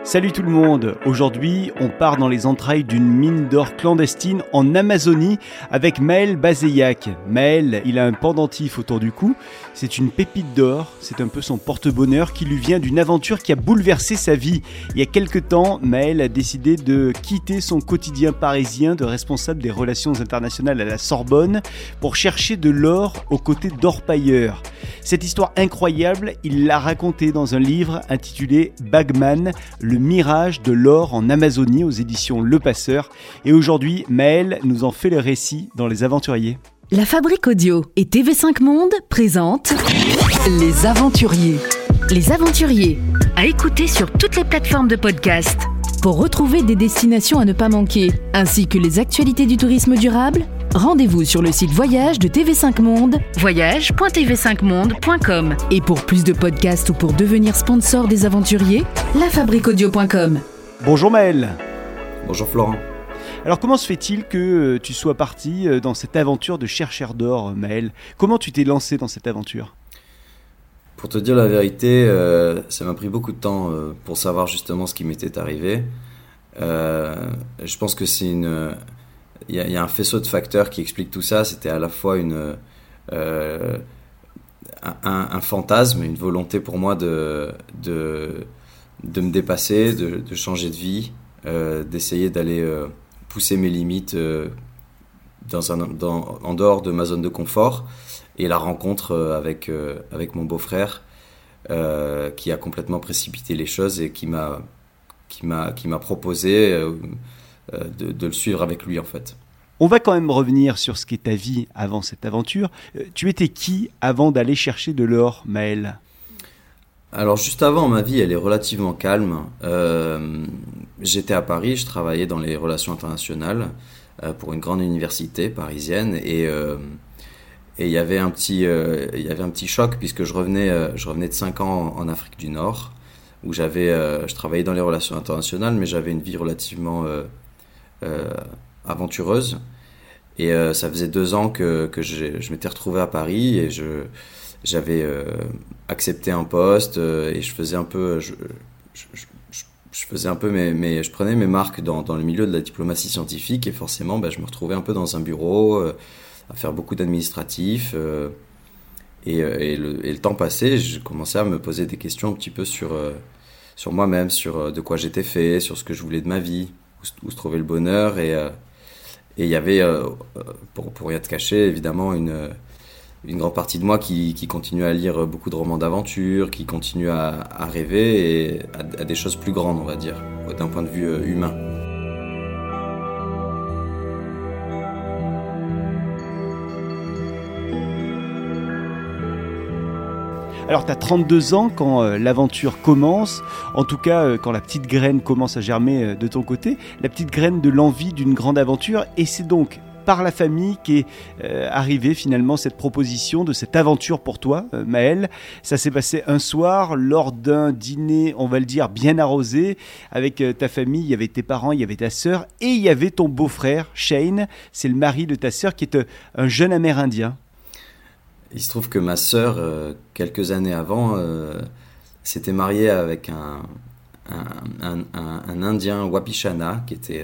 Salut tout le monde, aujourd'hui on part dans les entrailles d'une mine d'or clandestine en Amazonie avec Maël Bazeillac. Maël, il a un pendentif autour du cou, c'est une pépite d'or, c'est un peu son porte-bonheur qui lui vient d'une aventure qui a bouleversé sa vie. Il y a quelques temps, Maël a décidé de quitter son quotidien parisien de responsable des relations internationales à la Sorbonne pour chercher de l'or aux côtés d'orpailleurs. Cette histoire incroyable, il l'a racontée dans un livre intitulé Bagman, le mirage de l'or en Amazonie aux éditions Le Passeur. Et aujourd'hui, Maël nous en fait le récit dans Les Aventuriers. La Fabrique Audio et TV5 Monde présentent Les Aventuriers. Les Aventuriers, à écouter sur toutes les plateformes de podcast. Pour retrouver des destinations à ne pas manquer, ainsi que les actualités du tourisme durable, rendez-vous sur le site Voyage de TV5 Monde, voyage.tv5monde.com. Et pour plus de podcasts ou pour devenir sponsor des Aventuriers, lafabriqueaudio.com. Bonjour Maël. Bonjour Florent. Alors comment se fait-il que tu sois parti dans cette aventure de chercheur d'or, Maël ? Comment tu t'es lancé dans cette aventure ? Pour te dire la vérité, ça m'a pris beaucoup de temps pour savoir justement ce qui m'était arrivé. Je pense que c'est il y a un faisceau de facteurs qui explique tout ça. C'était à la fois un fantasme, une volonté pour moi de me dépasser, de changer de vie, d'essayer d'aller pousser mes limites en dehors de ma zone de confort. Et la rencontre avec mon beau-frère qui a complètement précipité les choses et qui m'a proposé de le suivre avec lui en fait. On va quand même revenir sur ce qu'est ta vie avant cette aventure. Tu étais qui avant d'aller chercher de l'or, Maël ? Alors juste avant, ma vie elle est relativement calme. J'étais à Paris, je travaillais dans les relations internationales pour une grande université parisienne et il y avait un petit choc puisque je revenais de 5 ans en Afrique du Nord où je travaillais dans les relations internationales mais j'avais une vie relativement aventureuse et ça faisait 2 ans que je m'étais retrouvé à Paris et j'avais accepté un poste et je faisais un peu je prenais mes marques dans le milieu de la diplomatie scientifique et forcément je me retrouvais un peu dans un bureau à faire beaucoup d'administratifs et le temps passé, je commençais à me poser des questions un petit peu sur moi-même, sur de quoi j'étais fait, sur ce que je voulais de ma vie, où se trouvait le bonheur et il y avait, pour rien te cacher, évidemment une grande partie de moi qui continue à lire beaucoup de romans d'aventure, qui continue à rêver et à des choses plus grandes, on va dire, d'un point de vue humain. Alors tu as 32 ans quand l'aventure commence, en tout cas quand la petite graine commence à germer de ton côté, la petite graine de l'envie d'une grande aventure, et c'est donc par la famille qu'est arrivée finalement cette proposition de cette aventure pour toi, Maël. Ça s'est passé un soir lors d'un dîner, on va le dire, bien arrosé, avec ta famille. Il y avait tes parents, il y avait ta sœur et il y avait ton beau-frère, Shane, c'est le mari de ta sœur qui est un jeune Amérindien. Il se trouve que ma sœur, quelques années avant, s'était mariée avec un Indien Wapishana qui était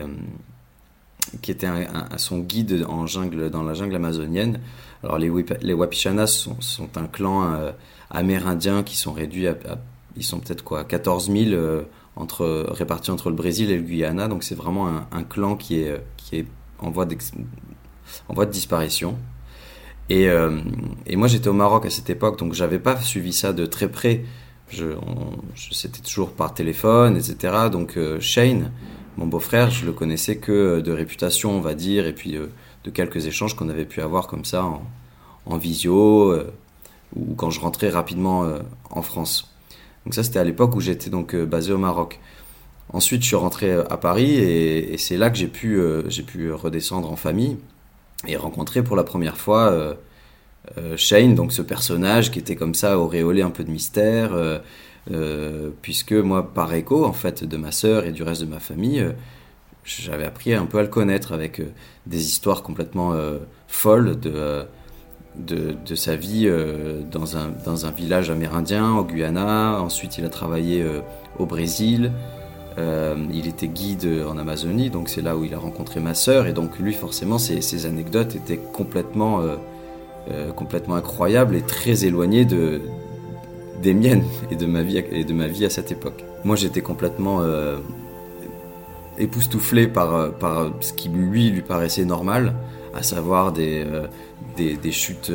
son guide dans la jungle amazonienne. Alors les Wapishanas sont un clan amérindien qui sont réduits ils sont peut-être 14 000 répartis entre le Brésil et le Guyana. Donc c'est vraiment un clan qui est en voie de disparition. Et moi j'étais au Maroc à cette époque, donc j'avais pas suivi ça de très près. C'était toujours par téléphone, etc. Donc Shane, mon beau-frère, je le connaissais que de réputation, on va dire, et puis de quelques échanges qu'on avait pu avoir comme ça en visio ou quand je rentrais rapidement en France. Donc ça c'était à l'époque où j'étais donc basé au Maroc. Ensuite je suis rentré à Paris et c'est là que j'ai pu redescendre en famille et rencontrer pour la première fois Shane, donc ce personnage qui était comme ça auréolé un peu de mystère, puisque moi par écho en fait de ma sœur et du reste de ma famille, j'avais appris un peu à le connaître avec des histoires complètement folles de sa vie dans un village amérindien au Guyana. Ensuite il a travaillé au Brésil, Il était guide en Amazonie, donc c'est là où il a rencontré ma sœur. Et donc lui, forcément, ses anecdotes étaient complètement incroyables et très éloignées des miennes et de ma vie à cette époque. Moi, j'étais complètement époustouflé par ce qui lui paraissait normal, à savoir des chutes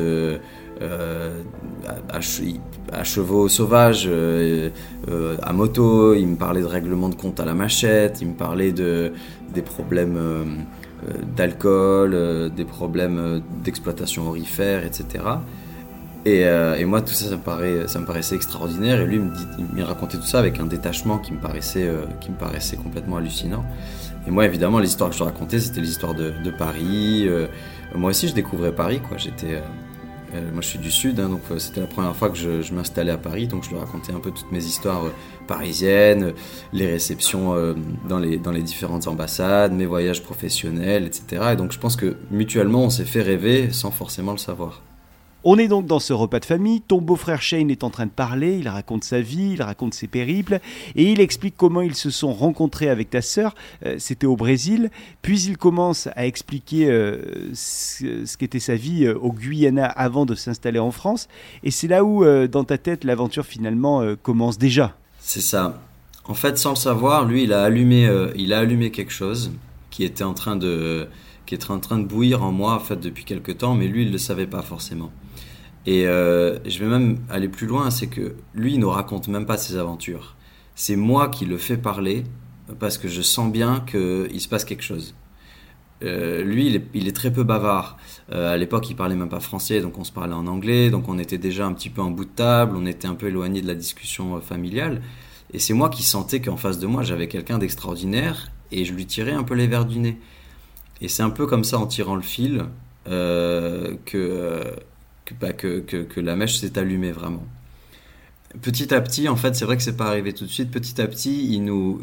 à chevaux sauvages, à moto. Il me parlait de règlement de compte à la machette, il me parlait des problèmes d'alcool, des problèmes d'exploitation aurifère, etc. Et moi, tout ça, ça me paraissait extraordinaire. Et lui, il me racontait tout ça avec un détachement qui me paraissait complètement hallucinant. Et moi, évidemment, l'histoire que je racontais, c'était l'histoire de Paris. Moi aussi, je découvrais Paris, quoi. Moi, je suis du Sud, hein, donc c'était la première fois que je m'installais à Paris. Donc, je lui racontais un peu toutes mes histoires parisiennes, les réceptions dans les différentes ambassades, mes voyages professionnels, etc. Et donc, je pense que mutuellement, on s'est fait rêver sans forcément le savoir. On est donc dans ce repas de famille, ton beau-frère Shane est en train de parler, il raconte sa vie, il raconte ses périples, et il explique comment ils se sont rencontrés avec ta sœur, c'était au Brésil, puis il commence à expliquer ce qu'était sa vie au Guyana avant de s'installer en France, et c'est là où, dans ta tête, l'aventure finalement commence déjà. C'est ça. En fait, sans le savoir, lui, il a allumé quelque chose qui était en train de bouillir en moi en fait, depuis quelque temps, mais lui, il ne le savait pas forcément. Et je vais même aller plus loin, c'est que lui, il ne raconte même pas ses aventures. C'est moi qui le fais parler, parce que je sens bien qu'il se passe quelque chose. Lui, il est très peu bavard. À l'époque, il parlait même pas français, donc on se parlait en anglais, donc on était déjà un petit peu en bout de table, on était un peu éloigné de la discussion familiale. Et c'est moi qui sentais qu'en face de moi, j'avais quelqu'un d'extraordinaire, et je lui tirais un peu les verres du nez. Et c'est un peu comme ça, en tirant le fil, que la mèche s'est allumée vraiment. Petit à petit, en fait, c'est vrai que c'est pas arrivé tout de suite. Petit à petit,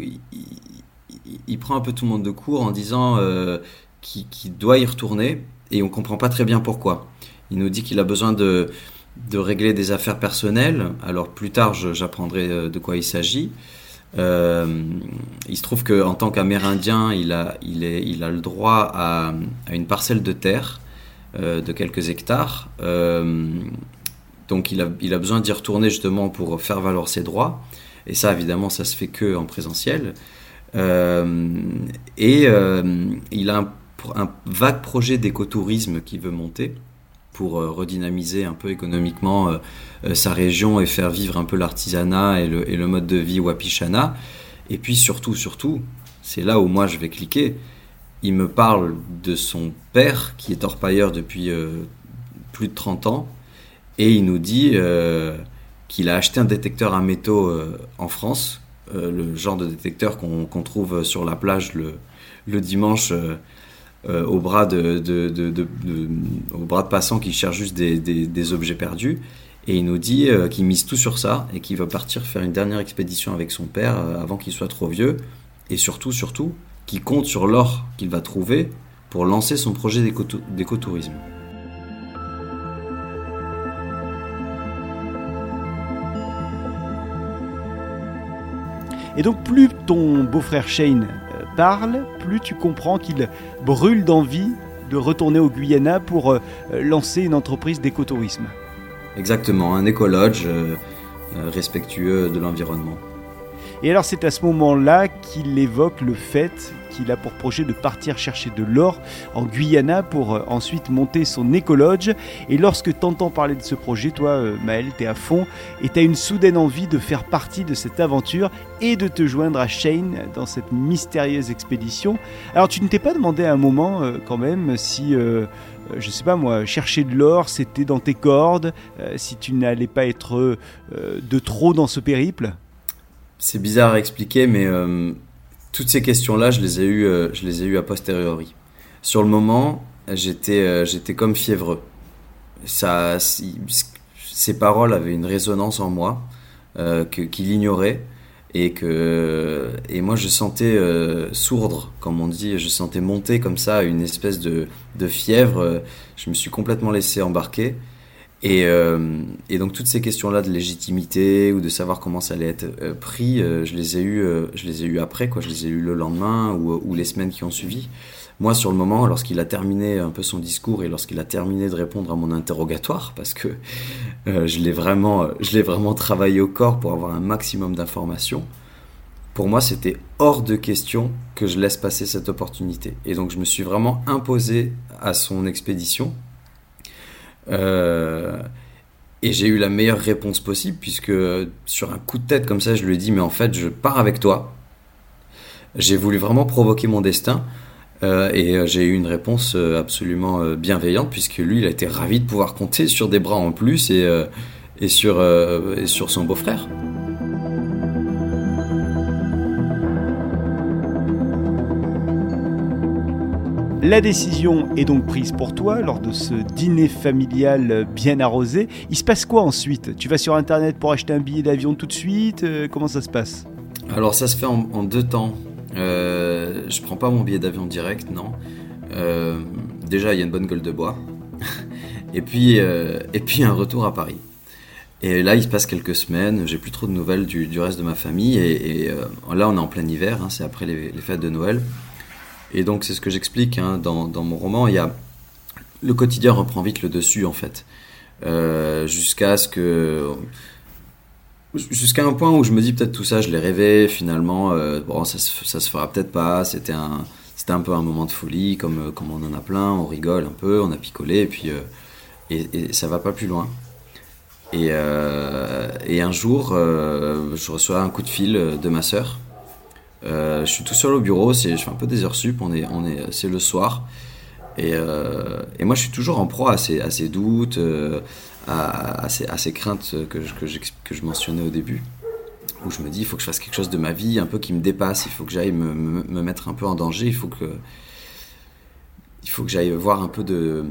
il prend un peu tout le monde de court en disant qu'il doit y retourner, et on comprend pas très bien pourquoi. Il nous dit qu'il a besoin de régler des affaires personnelles. Alors plus tard, j'apprendrai de quoi il s'agit. Il se trouve qu'en tant qu'Amérindien, il a le droit à une parcelle de terre de quelques hectares. Donc il a besoin d'y retourner justement pour faire valoir ses droits. Et ça, évidemment, ça se fait que en présentiel. Il a un vague projet d'écotourisme qu'il veut monter pour redynamiser un peu économiquement sa région et faire vivre un peu l'artisanat et le mode de vie Wapishana. Et puis surtout, c'est là où moi je vais cliquer, il me parle de son père qui est orpailleur depuis plus de 30 ans, et il nous dit qu'il a acheté un détecteur à métaux en France, le genre de détecteur qu'on trouve sur la plage le dimanche au bras de passants qui cherchent juste des objets perdus. Et il nous dit qu'il mise tout sur ça et qu'il va partir faire une dernière expédition avec son père avant qu'il soit trop vieux. Et surtout, qu'il compte sur l'or qu'il va trouver pour lancer son projet d'écotourisme. Et donc plus ton beau-frère Shane parle, plus tu comprends qu'il brûle d'envie de retourner au Guyana pour lancer une entreprise d'écotourisme. Exactement, un écolodge respectueux de l'environnement. Et alors c'est à ce moment-là qu'il évoque le fait qu'il a pour projet de partir chercher de l'or en Guyana pour ensuite monter son écolodge. Et lorsque tu entends parler de ce projet, toi Maël, t'es à fond et t'as une soudaine envie de faire partie de cette aventure et de te joindre à Shane dans cette mystérieuse expédition. Alors tu ne t'es pas demandé à un moment quand même si... je sais pas moi, chercher de l'or, c'était dans tes cordes, si tu n'allais pas être de trop dans ce périple? C'est bizarre à expliquer, mais toutes ces questions-là, je les ai eues a posteriori. Sur le moment, j'étais comme fiévreux. Ces paroles avaient une résonance en moi qu'il ignorait, et moi je sentais sourdre, comme on dit, je sentais monter comme ça une espèce de fièvre. Je me suis complètement laissé embarquer, Et donc toutes ces questions-là de légitimité ou de savoir comment ça allait être pris, je les ai eues après, quoi. Je les ai eues le lendemain ou les semaines qui ont suivi. Moi, sur le moment, lorsqu'il a terminé un peu son discours et lorsqu'il a terminé de répondre à mon interrogatoire, parce que je l'ai vraiment travaillé au corps pour avoir un maximum d'informations, pour moi, c'était hors de question que je laisse passer cette opportunité. Et donc, je me suis vraiment imposé à son expédition. Et j'ai eu la meilleure réponse possible, puisque sur un coup de tête comme ça, je lui ai dit, mais en fait, je pars avec toi. J'ai voulu vraiment provoquer mon destin. Et j'ai eu une réponse absolument bienveillante, puisque lui, il a été ravi de pouvoir compter sur des bras en plus et sur son beau-frère. La décision est donc prise pour toi lors de ce dîner familial bien arrosé. Il se passe quoi ensuite ? Tu vas sur Internet pour acheter un billet d'avion tout de suite ? Comment ça se passe ? Alors ça se fait en 2 temps. Je prends pas mon billet d'avion direct, non. Déjà, il y a une bonne gueule de bois. et puis un retour à Paris. Et là, il se passe quelques semaines. J'ai plus trop de nouvelles du reste de ma famille. Et là, on est en plein hiver. C'est après les fêtes de Noël. Et donc, c'est ce que j'explique dans mon roman. Le quotidien reprend vite le dessus, en fait. Jusqu'à un point où je me dis peut-être tout ça je l'ai rêvé finalement, ça se fera peut-être pas, c'était un peu un moment de folie comme on en a plein, on rigole un peu, on a picolé et puis et ça va pas plus loin. Et un jour je reçois un coup de fil de ma sœur. Je suis tout seul au bureau, je fais un peu des heures sup, c'est le soir et moi je suis toujours en proie à ces doutes, à ces craintes que je mentionnais au début, où je me dis il faut que je fasse quelque chose de ma vie un peu qui me dépasse, il faut que j'aille me mettre un peu en danger, il faut que j'aille voir un peu de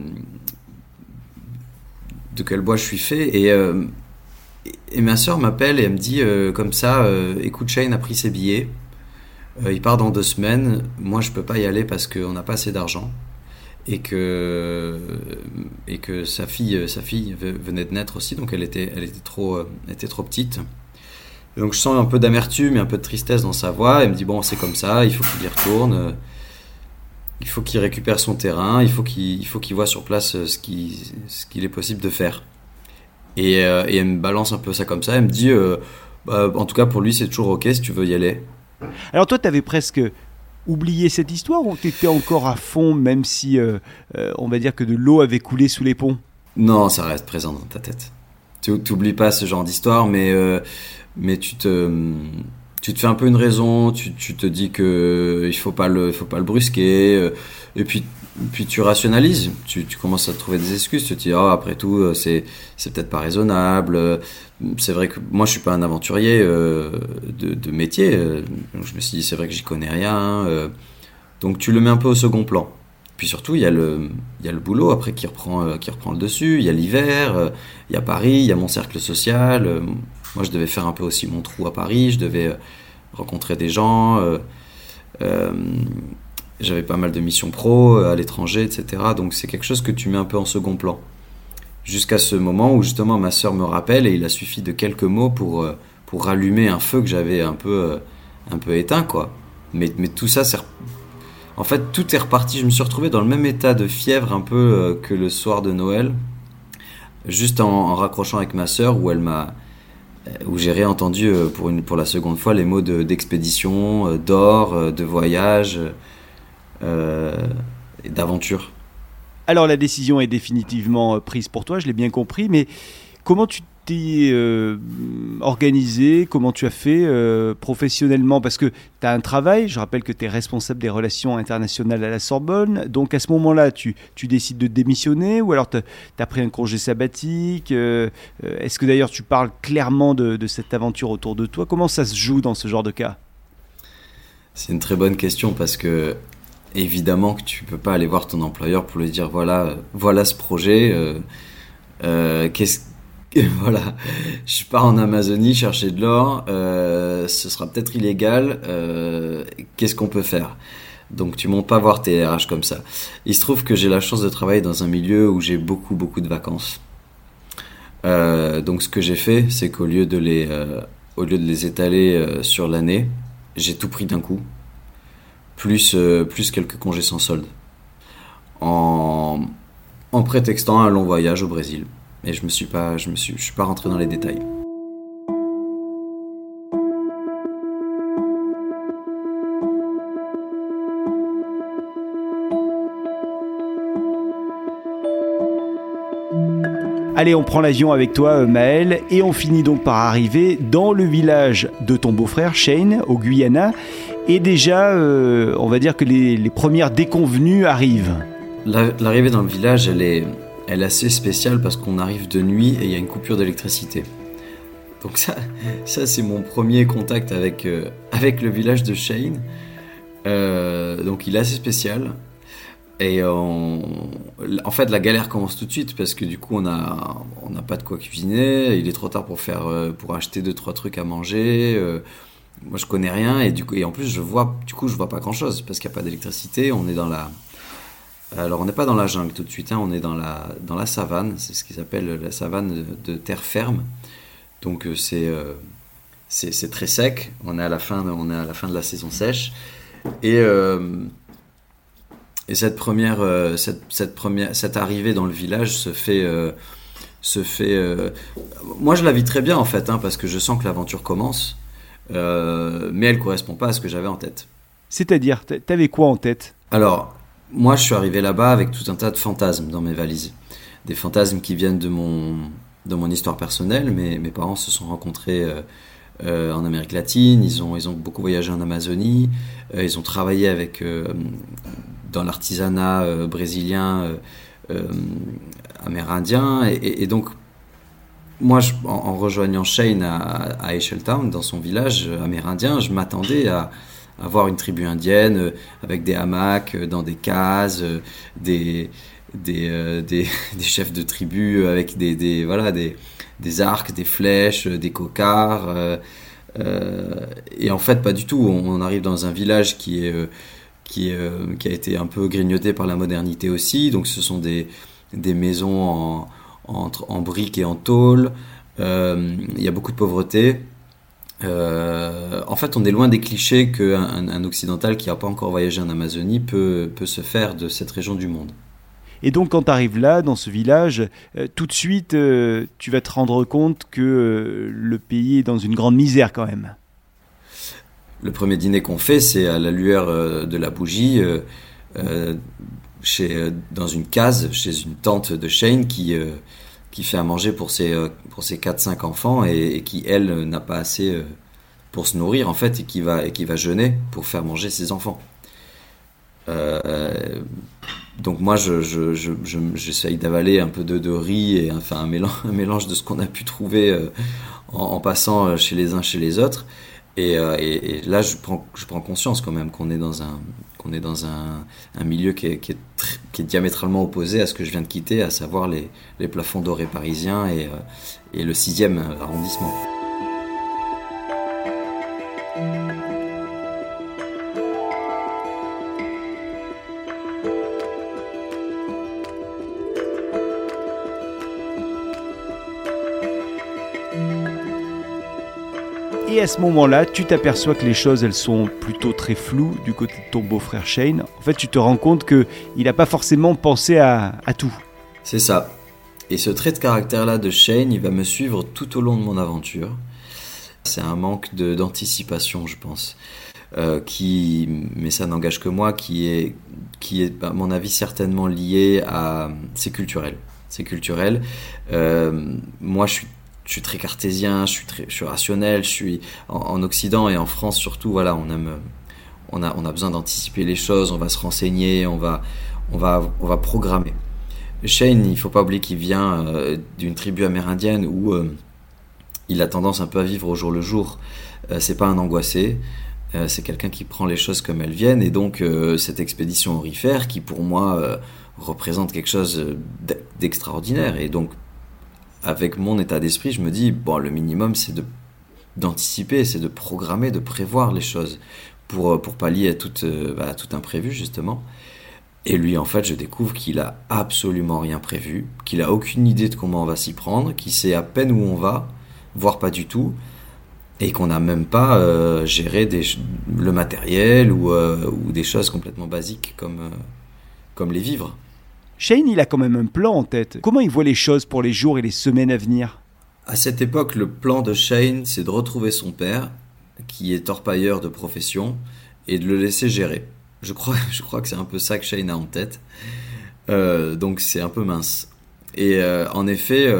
quel bois je suis fait. Et ma sœur m'appelle et elle me dit comme ça, écoute, Shane a pris ses billets, il part dans 2 semaines, moi je peux pas y aller parce qu'on n'a pas assez d'argent. Et que sa fille venait de naître aussi, donc elle était trop petite. Et donc je sens un peu d'amertume et un peu de tristesse dans sa voix. Elle me dit bon, c'est comme ça, il faut qu'il y retourne, il faut qu'il récupère son terrain, il faut qu'il voit sur place ce qu'il est possible de faire. Et elle me balance un peu ça comme ça. Elle me dit en tout cas pour lui c'est toujours ok si tu veux y aller. Alors toi, t'avais presque oublié cette histoire ou t'étais encore à fond, même si on va dire que de l'eau avait coulé sous les ponts ? Non, ça reste présent dans ta tête. Tu n'oublies pas ce genre d'histoire, mais tu te fais un peu une raison, tu te dis que il faut pas le brusquer, et puis tu rationalises, tu commences à trouver des excuses, tu te dis après tout c'est peut-être pas raisonnable. C'est vrai que moi je suis pas un aventurier de métier, donc je me suis dit c'est vrai que j'y connais rien, donc tu le mets un peu au second plan. Puis surtout il y a le boulot après qui reprend le dessus, il y a l'hiver, il y a Paris, il y a mon cercle social. Moi je devais faire un peu aussi mon trou à Paris, je devais rencontrer des gens, j'avais pas mal de missions pro à l'étranger, etc. Donc c'est quelque chose que tu mets un peu en second plan. Jusqu'à ce moment où justement ma sœur me rappelle et il a suffi de quelques mots pour rallumer un feu que j'avais un peu éteint, quoi. Mais tout ça, en fait, tout est reparti. Je me suis retrouvé dans le même état de fièvre un peu que le soir de Noël, juste en raccrochant avec ma sœur où j'ai réentendu pour la seconde fois les mots d'expédition, d'or, de voyage et d'aventure. Alors la décision est définitivement prise pour toi, je l'ai bien compris, mais comment tu t'es organisé, comment tu as fait professionnellement ? Parce que tu as un travail, je rappelle que tu es responsable des relations internationales à la Sorbonne, donc à ce moment-là, tu décides de démissionner ou alors tu as pris un congé sabbatique ? Est-ce que d'ailleurs tu parles clairement de cette aventure autour de toi ? Comment ça se joue dans ce genre de cas ? C'est une très bonne question parce que évidemment que tu peux pas aller voir ton employeur pour lui dire voilà ce projet, voilà, je pars en Amazonie chercher de l'or, ce sera peut-être illégal, qu'est-ce qu'on peut faire ? Donc tu montes pas voir tes RH comme ça. Il se trouve que j'ai la chance de travailler dans un milieu où j'ai beaucoup de vacances. Donc ce que j'ai fait, c'est qu'au lieu de les étaler sur l'année, j'ai tout pris d'un coup, plus quelques congés sans solde, en prétextant un long voyage au Brésil. Et je suis pas rentré dans les détails. Allez, on prend l'avion avec toi, Maël, et on finit donc par arriver dans le village de ton beau-frère, Shane, au Guyana. Et déjà, on va dire que les premières déconvenues arrivent. L'arrivée dans le village, elle est assez spéciale parce qu'on arrive de nuit et il y a une coupure d'électricité. Donc ça c'est mon premier contact avec le village de Shane. Donc il est assez spécial. Et en fait, la galère commence tout de suite parce que du coup, on n'a pas de quoi cuisiner. Il est trop tard pour acheter 2-3 trucs à manger. Moi, je connais rien et en plus, je vois pas grand-chose parce qu'il n'y a pas d'électricité. On est alors on n'est pas dans la jungle tout de suite. On est dans la savane. C'est ce qu'ils appellent la savane de terre ferme. Donc c'est très sec. On est à la fin de la saison sèche et cette arrivée dans le village se fait. Moi, je la vis très bien en fait, parce que je sens que l'aventure commence, mais elle correspond pas à ce que j'avais en tête. C'est-à-dire, t'avais quoi en tête ? Alors, moi, je suis arrivé là-bas avec tout un tas de fantasmes dans mes valises, des fantasmes qui viennent de mon histoire personnelle. Mes parents se sont rencontrés en Amérique latine. Ils ont beaucoup voyagé en Amazonie. Ils ont travaillé dans l'artisanat brésilien, amérindien, et donc moi, en rejoignant Shane à Echeltown, dans son village amérindien, je m'attendais à voir une tribu indienne avec des hamacs dans des cases, des chefs de tribu avec des arcs, des flèches, des cocards, et en fait pas du tout. On arrive dans un village qui a été un peu grignoté par la modernité aussi. Donc ce sont des maisons en briques et en tôle. Il y a beaucoup de pauvreté. En fait, on est loin des clichés qu'un occidental qui n'a pas encore voyagé en Amazonie peut se faire de cette région du monde. Et donc quand tu arrives là, dans ce village, tout de suite, tu vas te rendre compte que le pays est dans une grande misère quand même. Le premier dîner qu'on fait, c'est à la lueur de la bougie, dans une case, chez une tante de Shane qui fait à manger pour ses 4-5 enfants et qui, elle, n'a pas assez pour se nourrir, en fait, et qui va jeûner pour faire manger ses enfants. Donc moi, j'essaye d'avaler un peu de riz et enfin un mélange de ce qu'on a pu trouver en passant chez les uns, chez les autres. Et là, je prends conscience quand même qu'on est dans un milieu qui est diamétralement opposé à ce que je viens de quitter, à savoir les plafonds dorés parisiens et le 6e arrondissement. Et à ce moment-là, tu t'aperçois que les choses, elles sont plutôt très floues du côté de ton beau-frère Shane. En fait, tu te rends compte qu'il n'a pas forcément pensé à tout. C'est ça. Et ce trait de caractère-là de Shane, il va me suivre tout au long de mon aventure. C'est un manque d'anticipation, je pense, mais ça n'engage que moi, qui est à mon avis certainement lié à... C'est culturel. Moi, je suis très cartésien, je suis rationnel, je suis en Occident et en France surtout, voilà, on a besoin d'anticiper les choses, on va se renseigner, on va programmer. Shane, il faut pas oublier qu'il vient d'une tribu amérindienne où il a tendance un peu à vivre au jour le jour. C'est pas un angoissé, c'est quelqu'un qui prend les choses comme elles viennent, et donc cette expédition aurifère qui pour moi représente quelque chose d'extraordinaire, et donc avec mon état d'esprit, je me dis, bon, le minimum, c'est d'anticiper, c'est de programmer, de prévoir les choses pour pallier à tout imprévu, justement. Et lui, en fait, je découvre qu'il a absolument rien prévu, qu'il a aucune idée de comment on va s'y prendre, qu'il sait à peine où on va, voire pas du tout, et qu'on n'a même pas géré le matériel ou des choses complètement basiques comme les vivres. Shane, il a quand même un plan en tête. Comment il voit les choses pour les jours et les semaines à venir ? À cette époque, le plan de Shane, c'est de retrouver son père, qui est orpailleur de profession, et de le laisser gérer. Je crois que c'est un peu ça que Shane a en tête. Donc c'est un peu mince. Et en effet,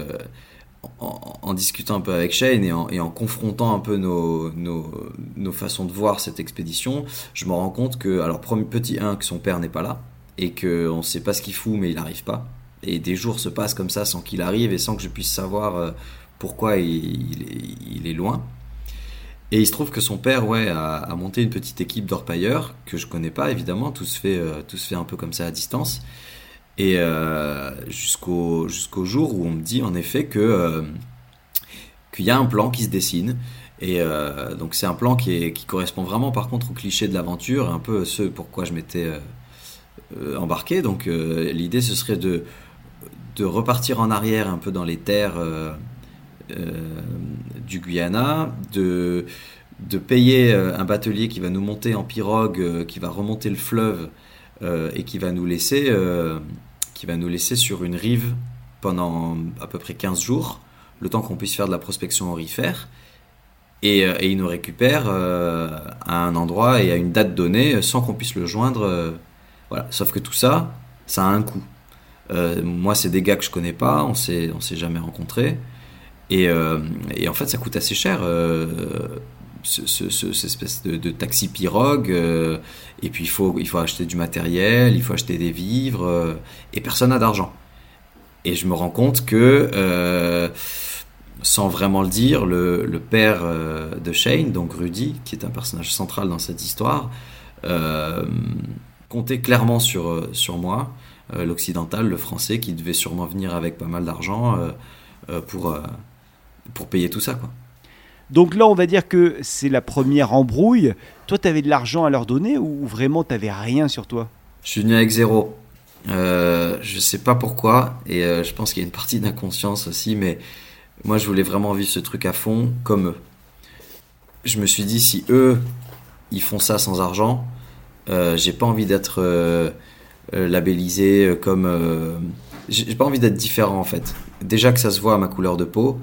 en discutant un peu avec Shane et en confrontant un peu nos façons de voir cette expédition, je me rends compte que, alors petit 1, que son père n'est pas là, et qu'on ne sait pas ce qu'il fout, mais il n'arrive pas. Et des jours se passent comme ça sans qu'il arrive et sans que je puisse savoir pourquoi il est loin. Et il se trouve que son père a monté une petite équipe d'orpailleurs que je connais pas évidemment, tout se fait un peu comme ça à distance. Et jusqu'au jour où on me dit en effet qu'il y a un plan qui se dessine. Et donc c'est un plan qui correspond vraiment par contre au cliché de l'aventure, un peu ce pourquoi je m'étais embarqué. Donc l'idée ce serait de repartir en arrière un peu dans les terres du Guyana, de payer un batelier qui va nous monter en pirogue, qui va remonter le fleuve et qui va nous laisser sur une rive pendant à peu près 15 jours, le temps qu'on puisse faire de la prospection aurifère. Et il nous récupère à un endroit et à une date donnée sans qu'on puisse le joindre. Voilà. Sauf que tout ça, ça a un coût. Moi, c'est des gars que je connais pas, on s'est jamais rencontrés. Et en fait, ça coûte assez cher, cette espèce de taxi pirogue. Et puis, il faut acheter du matériel, il faut acheter des vivres, et personne n'a d'argent. Et je me rends compte que, sans vraiment le dire, le père de Shane, donc Rudy, qui est un personnage central dans cette histoire, comptait clairement sur moi, l'occidental, le français, qui devait sûrement venir avec pas mal d'argent pour payer tout ça, quoi. Donc là, on va dire que c'est la première embrouille. Toi, tu avais de l'argent à leur donner ou vraiment tu n'avais rien sur toi ? Je suis venu avec 0. Je sais pas pourquoi, et je pense qu'il y a une partie d'inconscience aussi, mais moi, je voulais vraiment vivre ce truc à fond, comme eux. Je me suis dit, si eux, ils font ça sans argent, j'ai pas envie d'être labellisé comme... j'ai pas envie d'être différent, en fait. Déjà que ça se voit à ma couleur de peau,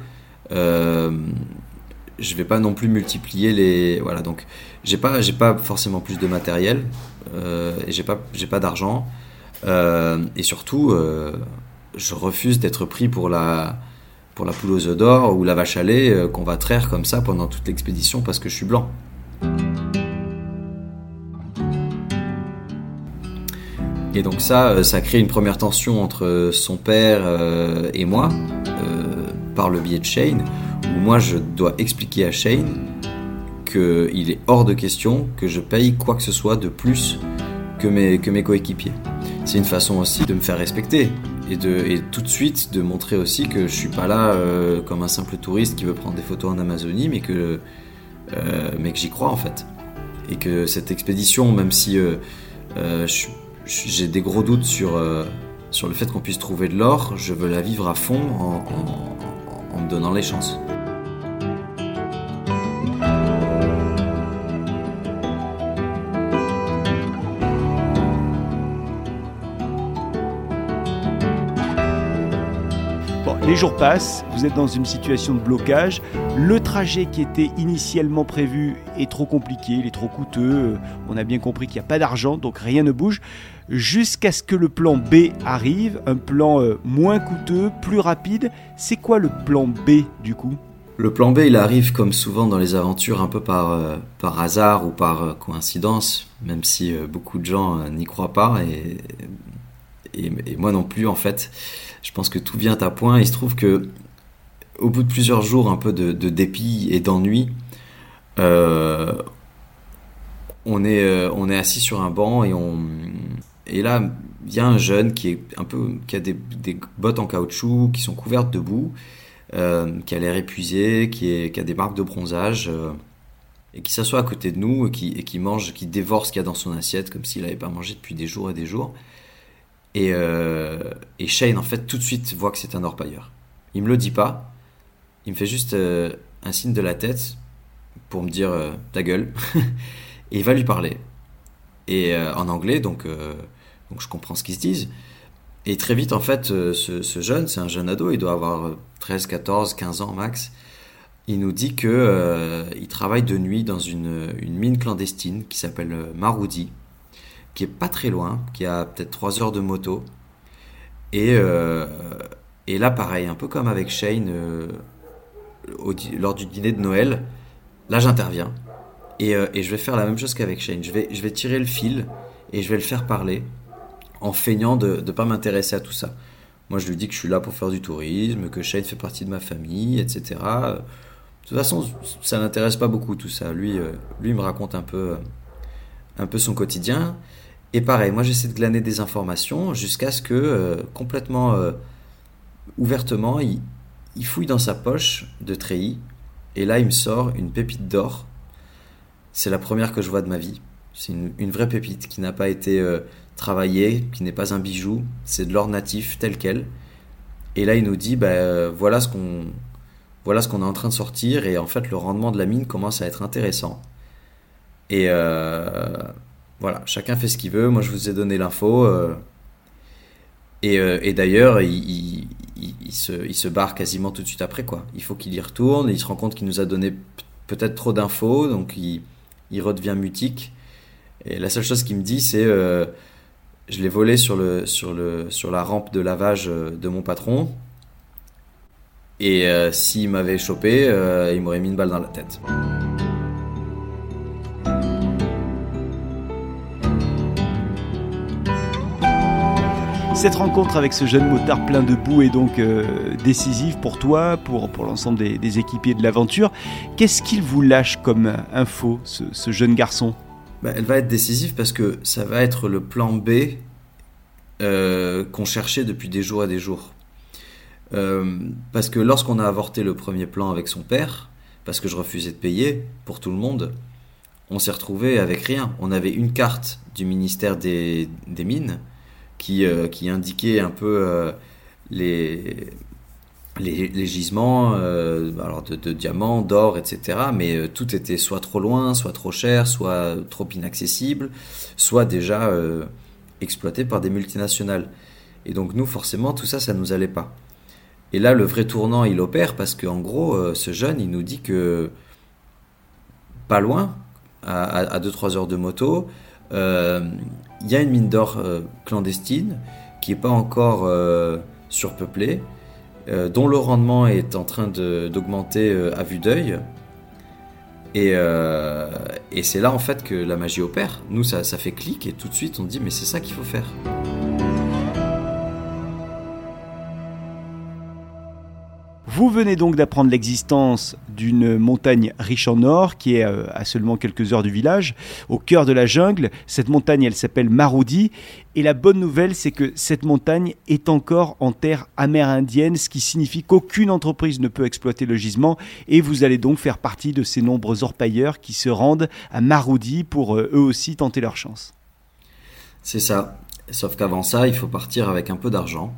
je vais pas non plus multiplier les... Voilà, donc j'ai pas forcément plus de matériel, et j'ai pas d'argent, et surtout, je refuse d'être pris pour la poule aux œufs d'or ou la vache à lait qu'on va traire comme ça pendant toute l'expédition parce que je suis blanc. Et donc ça crée une première tension entre son père et moi, par le biais de Shane, où moi je dois expliquer à Shane qu'il est hors de question que je paye quoi que ce soit de plus que mes coéquipiers. C'est une façon aussi de me faire respecter et tout de suite de montrer aussi que je suis pas là comme un simple touriste qui veut prendre des photos en Amazonie, mais que j'y crois en fait. Et que cette expédition, même si j'ai des gros doutes sur le fait qu'on puisse trouver de l'or, je veux la vivre à fond en me donnant les chances. Les jours passent, vous êtes dans une situation de blocage, le trajet qui était initialement prévu est trop compliqué, il est trop coûteux, on a bien compris qu'il n'y a pas d'argent, donc rien ne bouge, jusqu'à ce que le plan B arrive, un plan moins coûteux, plus rapide. C'est quoi le plan B du coup ? Le plan B, il arrive comme souvent dans les aventures, un peu par hasard ou par coïncidence, même si beaucoup de gens n'y croient pas, et moi non plus en fait. Je pense que tout vient à point. Il se trouve que au bout de plusieurs jours un peu de dépit et d'ennui, on est assis sur un banc et là il y a un jeune qui a des bottes en caoutchouc qui sont couvertes de boue, qui a l'air épuisé, qui a des marques de bronzage, et qui s'assoit à côté de nous et qui mange, qui dévore ce qu'il y a dans son assiette comme s'il n'avait pas mangé depuis des jours et des jours. Et Shane, en fait, tout de suite voit que c'est un orpailleur. Il me le dit pas, il me fait juste un signe de la tête pour me dire ta gueule, et il va lui parler. Et en anglais, donc je comprends ce qu'ils se disent. Et très vite, en fait, ce jeune, c'est un jeune ado, il doit avoir 13, 14, 15 ans max. Il nous dit que il travaille de nuit dans une mine clandestine qui s'appelle Maroudi, qui est pas très loin, qui a peut-être 3 heures de moto. Et là, pareil, un peu comme avec Shane, lors du dîner de Noël, là j'interviens. Et je vais faire la même chose qu'avec Shane. Je vais tirer le fil et je vais le faire parler en feignant de ne pas m'intéresser à tout ça. Moi, je lui dis que je suis là pour faire du tourisme, que Shane fait partie de ma famille, etc. De toute façon, ça ne l'intéresse pas beaucoup tout ça. Lui me raconte un peu son quotidien. Et pareil, moi j'essaie de glaner des informations jusqu'à ce que, complètement ouvertement, il fouille dans sa poche de treillis. Et là, il me sort une pépite d'or. C'est la première que je vois de ma vie. C'est une vraie pépite qui n'a pas été travaillée, qui n'est pas un bijou. C'est de l'or natif tel quel. Et là, il nous dit, voilà ce qu'on est en train de sortir. Et en fait, le rendement de la mine commence à être intéressant. Et voilà, chacun fait ce qu'il veut. Moi, je vous ai donné l'info. Et d'ailleurs, il se barre quasiment tout de suite après, quoi. Il faut qu'il y retourne. Il se rend compte qu'il nous a donné peut-être trop d'infos. Donc, il redevient mutique. Et la seule chose qu'il me dit, c'est je l'ai volé sur la rampe de lavage de mon patron. Et s'il m'avait chopé, il m'aurait mis une balle dans la tête. Cette rencontre avec ce jeune motard plein de boue est donc décisive pour toi, pour l'ensemble des équipiers de l'aventure. Qu'est-ce qu'il vous lâche comme info, ce jeune garçon ? Elle va être décisive parce que ça va être le plan B qu'on cherchait depuis des jours et des jours. Parce que lorsqu'on a avorté le premier plan avec son père, parce que je refusais de payer pour tout le monde, on s'est retrouvé avec rien. On avait une carte du ministère des Mines qui indiquait un peu les gisements alors de diamants, d'or, etc. Mais tout était soit trop loin, soit trop cher, soit trop inaccessible, soit déjà exploité par des multinationales. Et donc nous, forcément, tout ça, ça nous allait pas. Et là, le vrai tournant, il opère parce qu'en gros, ce jeune, il nous dit que pas loin, à 2-3 heures de moto, il y a une mine d'or clandestine qui n'est pas encore surpeuplée, dont le rendement est en train d'augmenter à vue d'œil. Et c'est là en fait que la magie opère. Nous, ça fait clic et tout de suite on dit mais c'est ça qu'il faut faire. Vous venez donc d'apprendre l'existence d'une montagne riche en or qui est à seulement quelques heures du village, au cœur de la jungle. Cette montagne, elle s'appelle Maroudi. Et la bonne nouvelle, c'est que cette montagne est encore en terre amérindienne, ce qui signifie qu'aucune entreprise ne peut exploiter le gisement. Et vous allez donc faire partie de ces nombreux orpailleurs qui se rendent à Maroudi pour eux aussi tenter leur chance. C'est ça. Sauf qu'avant ça, il faut partir avec un peu d'argent.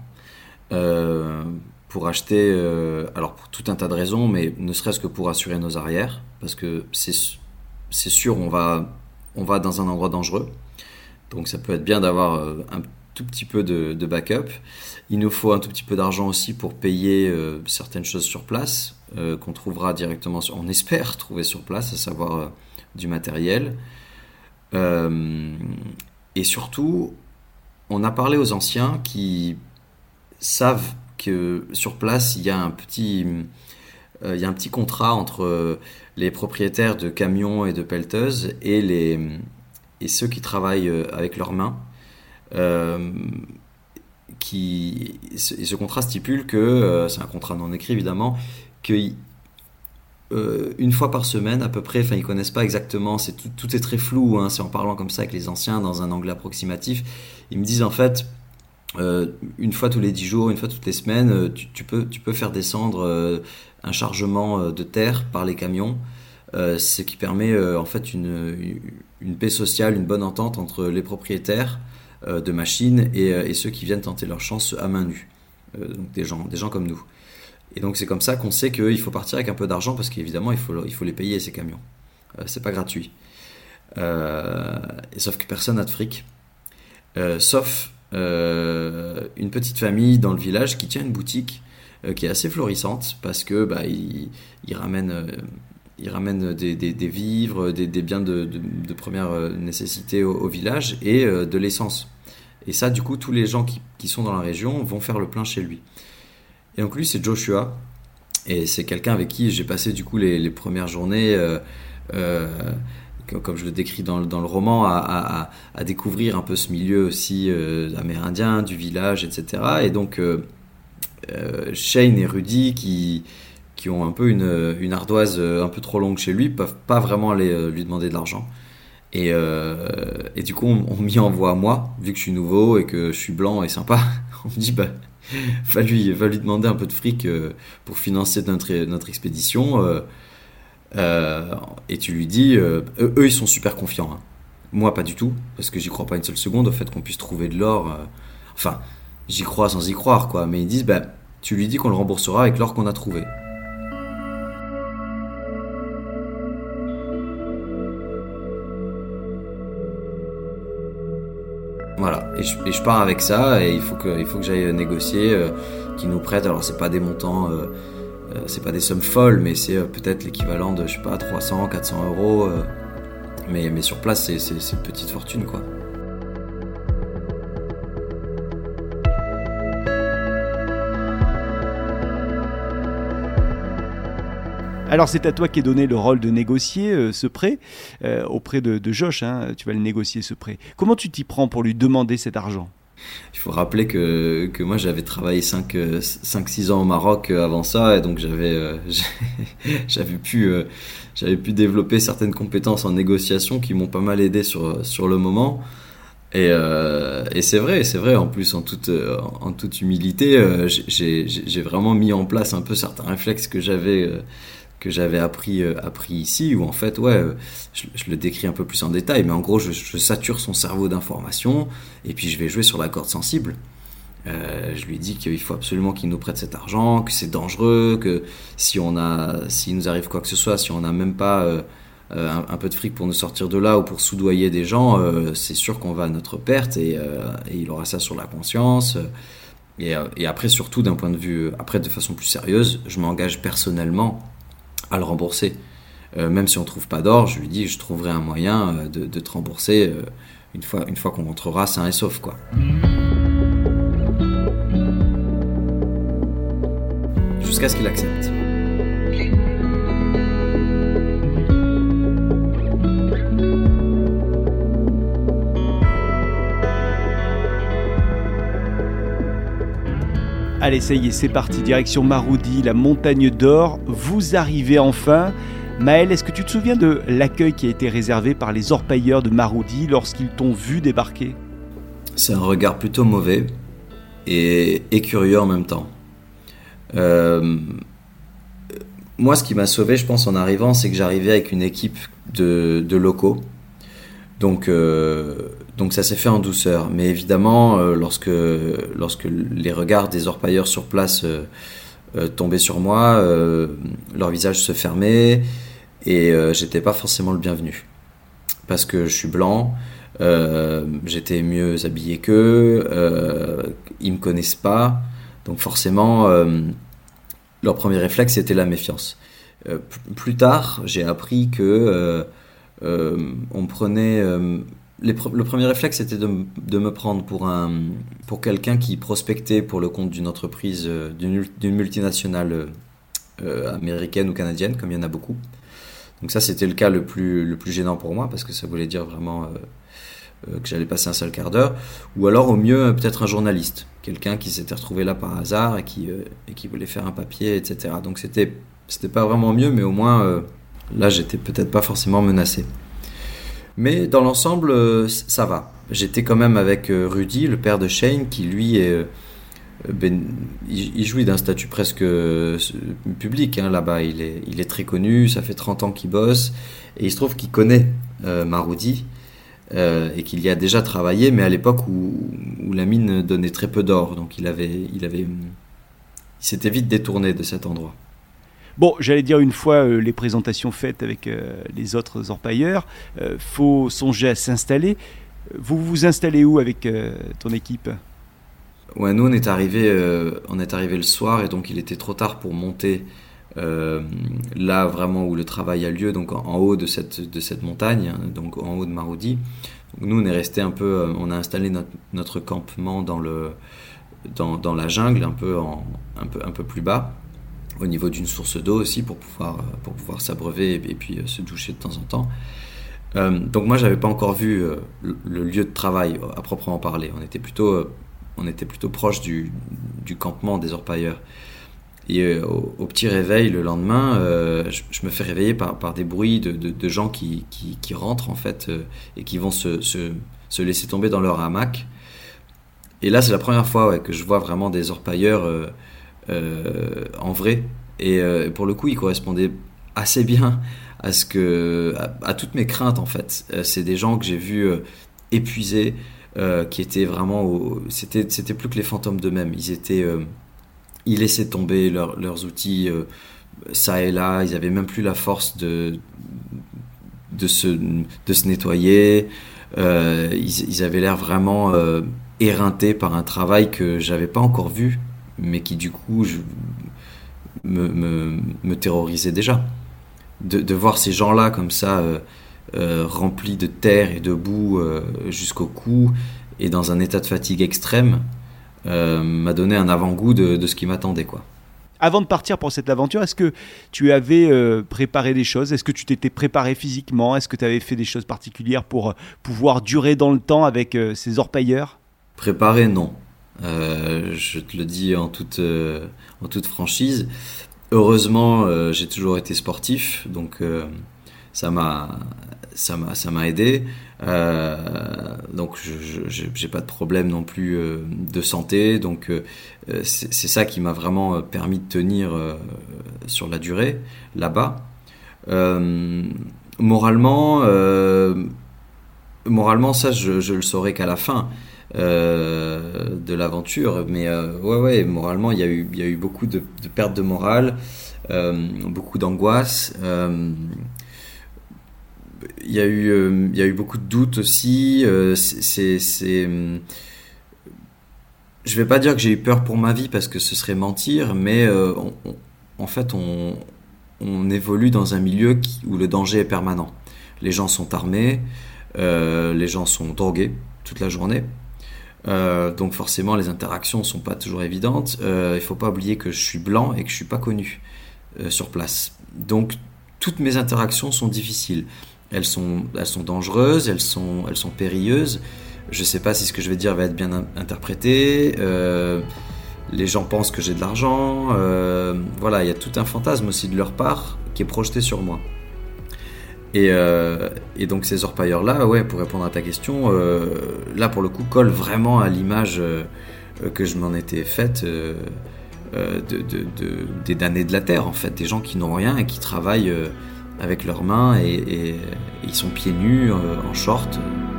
Pour acheter, alors pour tout un tas de raisons, mais ne serait-ce que pour assurer nos arrières, parce que c'est sûr, on va dans un endroit dangereux, donc ça peut être bien d'avoir un tout petit peu de backup. Il nous faut un tout petit peu d'argent aussi pour payer certaines choses sur place, qu'on trouvera directement, on espère trouver sur place, à savoir du matériel. Et surtout, on a parlé aux anciens qui savent que sur place, il y a un petit contrat entre les propriétaires de camions et de pelleteuses et ceux qui travaillent avec leurs mains. Et ce contrat stipule que, c'est un contrat non écrit évidemment, que une fois par semaine à peu près, enfin ils connaissent pas exactement, tout est très flou, hein, c'est en parlant comme ça avec les anciens dans un angle approximatif, ils me disent en fait une fois tous les 10 jours, une fois toutes les semaines, tu peux faire descendre un chargement de terre par les camions ce qui permet en fait une paix sociale, une bonne entente entre les propriétaires de machines et ceux qui viennent tenter leur chance à main nue, donc des gens comme nous. Et donc c'est comme ça qu'on sait qu'il faut partir avec un peu d'argent parce qu'évidemment il faut les payer ces camions. C'est pas gratuit. Sauf que personne n'a de fric, sauf une petite famille dans le village qui tient une boutique qui est assez florissante parce que ils ramènent des vivres, des biens de première nécessité au village et de l'essence. Et ça, du coup, tous les gens qui sont dans la région vont faire le plein chez lui. Et donc lui, c'est Joshua, et c'est quelqu'un avec qui j'ai passé du coup les premières journées, comme je le décris dans le roman, à découvrir un peu ce milieu aussi amérindien, du village, etc. Et donc Shane et Rudy, qui ont un peu une ardoise un peu trop longue chez lui, peuvent pas vraiment aller lui demander de l'argent. Et du coup, on m'y envoie à moi, vu que je suis nouveau et que je suis blanc et sympa. On me dit, va lui demander un peu de fric pour financer notre expédition. Et tu lui dis, eux ils sont super confiants. Hein. Moi, pas du tout, parce que j'y crois pas une seule seconde au fait qu'on puisse trouver de l'or. Enfin, j'y crois sans y croire, quoi. Mais ils disent, tu lui dis qu'on le remboursera avec l'or qu'on a trouvé. Voilà, et je pars avec ça, et il faut que j'aille négocier qu'ils nous prêtent. Alors c'est pas des montants, c'est pas des sommes folles, mais c'est peut-être l'équivalent de, je sais pas, 300, 400 euros. Mais sur place, c'est une petite fortune, quoi. Alors c'est à toi qu'est donné le rôle de négocier ce prêt auprès de Josh, hein, tu vas le négocier ce prêt. Comment tu t'y prends pour lui demander cet argent ? Il faut rappeler que moi j'avais travaillé 5-6 ans au Maroc avant ça, et donc j'avais pu développer certaines compétences en négociation qui m'ont pas mal aidé sur le moment. Et c'est vrai, en plus en toute humilité, j'ai vraiment mis en place un peu certains réflexes que j'avais appris ici, où en fait, je le décris un peu plus en détail, mais en gros, je sature son cerveau d'informations, et puis je vais jouer sur la corde sensible. Je lui dis qu'il faut absolument qu'il nous prête cet argent, que c'est dangereux, que s'il nous arrive quoi que ce soit, si on n'a même pas un peu de fric pour nous sortir de là ou pour soudoyer des gens, c'est sûr qu'on va à notre perte, et il aura ça sur la conscience. Et après, surtout d'un point de vue, après de façon plus sérieuse, je m'engage personnellement à le rembourser. Même si on trouve pas d'or, je lui dis, je trouverai un moyen de te rembourser une fois qu'on rentrera sain et sauf, quoi. Jusqu'à ce qu'il accepte. Allez, ça y est, c'est parti, direction Maroudi, la montagne d'or. Vous arrivez enfin. Maël, est-ce que tu te souviens de l'accueil qui a été réservé par les orpailleurs de Maroudi lorsqu'ils t'ont vu débarquer ? C'est un regard plutôt mauvais et curieux en même temps. Moi, ce qui m'a sauvé, je pense, en arrivant, c'est que j'arrivais avec une équipe de locaux. Donc ça s'est fait en douceur. Mais évidemment, lorsque les regards des orpailleurs sur place tombaient sur moi, leur visage se fermait, et j'étais pas forcément le bienvenu. Parce que je suis blanc, j'étais mieux habillé qu'eux, ils me connaissent pas, donc forcément, leur premier réflexe c'était la méfiance. Plus tard, j'ai appris que on prenait le premier réflexe c'était de me prendre pour quelqu'un qui prospectait pour le compte d'une entreprise, d'une multinationale américaine ou canadienne, comme il y en a beaucoup. Donc ça c'était le cas le plus gênant pour moi, parce que ça voulait dire vraiment que j'allais passer un sale quart d'heure. Ou alors au mieux peut-être un journaliste, quelqu'un qui s'était retrouvé là par hasard et qui voulait faire un papier, etc. Donc c'était pas vraiment mieux, mais au moins là j'étais peut-être pas forcément menacé. Mais dans l'ensemble ça va. J'étais quand même avec Rudy, le père de Shane, qui lui il jouit d'un statut presque public là-bas. Il est très connu, ça fait 30 ans qu'il bosse, et il se trouve qu'il connaît Maroudi, et qu'il y a déjà travaillé, mais à l'époque où la mine donnait très peu d'or, donc il s'était vite détourné de cet endroit. Bon, j'allais dire, une fois les présentations faites avec les autres orpailleurs, faut songer à s'installer. Vous vous installez où avec ton équipe ? Ouais, nous on est arrivé le soir, et donc il était trop tard pour monter là vraiment où le travail a lieu, donc en haut de cette montagne, donc en haut de Maroudi. Donc nous on est resté un peu, on a installé notre campement dans la jungle, un peu plus bas, au niveau d'une source d'eau aussi, pour pouvoir s'abreuver et puis se doucher de temps en temps. Donc moi j'avais pas encore vu le lieu de travail à proprement parler. On était plutôt proche du campement des orpailleurs. Et au petit réveil le lendemain, je me fais réveiller par des bruits de gens qui rentrent en fait, et qui vont se laisser tomber dans leur hamac. Et là c'est la première fois que je vois vraiment des orpailleurs en vrai. Et pour le coup ils correspondaient assez bien à toutes mes craintes en fait. C'est des gens que j'ai vus épuisés, qui étaient vraiment c'était plus que les fantômes d'eux-mêmes. Ils laissaient tomber leurs outils ça et là. Ils avaient même plus la force de se nettoyer. Ils avaient l'air vraiment éreintés par un travail que j'avais pas encore vu, mais qui du coup me terrorisait déjà. De voir ces gens-là comme ça, remplis de terre et de boue jusqu'au cou, et dans un état de fatigue extrême, m'a donné un avant-goût de ce qui m'attendait, quoi. Avant de partir pour cette aventure, est-ce que tu avais préparé des choses ? Est-ce que tu t'étais préparé physiquement ? Est-ce que tu avais fait des choses particulières pour pouvoir durer dans le temps avec ces orpailleurs ? Préparé, non. Je te le dis en toute franchise. Heureusement, j'ai toujours été sportif, donc ça m'a aidé. Donc j'ai pas de problème non plus de santé, donc c'est ça qui m'a vraiment permis de tenir sur la durée là-bas. Moralement, ça je le saurai qu'à la fin de l'aventure, mais ouais, moralement il y a eu beaucoup de perte de morale, beaucoup d'angoisse. Il y a eu beaucoup de doutes aussi. Je vais pas dire que j'ai eu peur pour ma vie parce que ce serait mentir, mais en fait on évolue dans un milieu où le danger est permanent. Les gens sont armés, les gens sont drogués toute la journée. Donc forcément les interactions sont pas toujours évidentes. Il faut pas oublier que je suis blanc et que je suis pas connu sur place. Donc toutes mes interactions sont difficiles. Elles sont dangereuses, elles sont périlleuses. Je sais pas si ce que je vais dire va être bien interprété. Les gens pensent que j'ai de l'argent. Voilà, il y a tout un fantasme aussi de leur part qui est projeté sur moi. Et donc ces orpailleurs-là, ouais, pour répondre à ta question, là pour le coup collent vraiment à l'image que je m'en étais faite des damnés de la terre, en fait, des gens qui n'ont rien et qui travaillent avec leurs mains, et ils sont pieds nus, en short.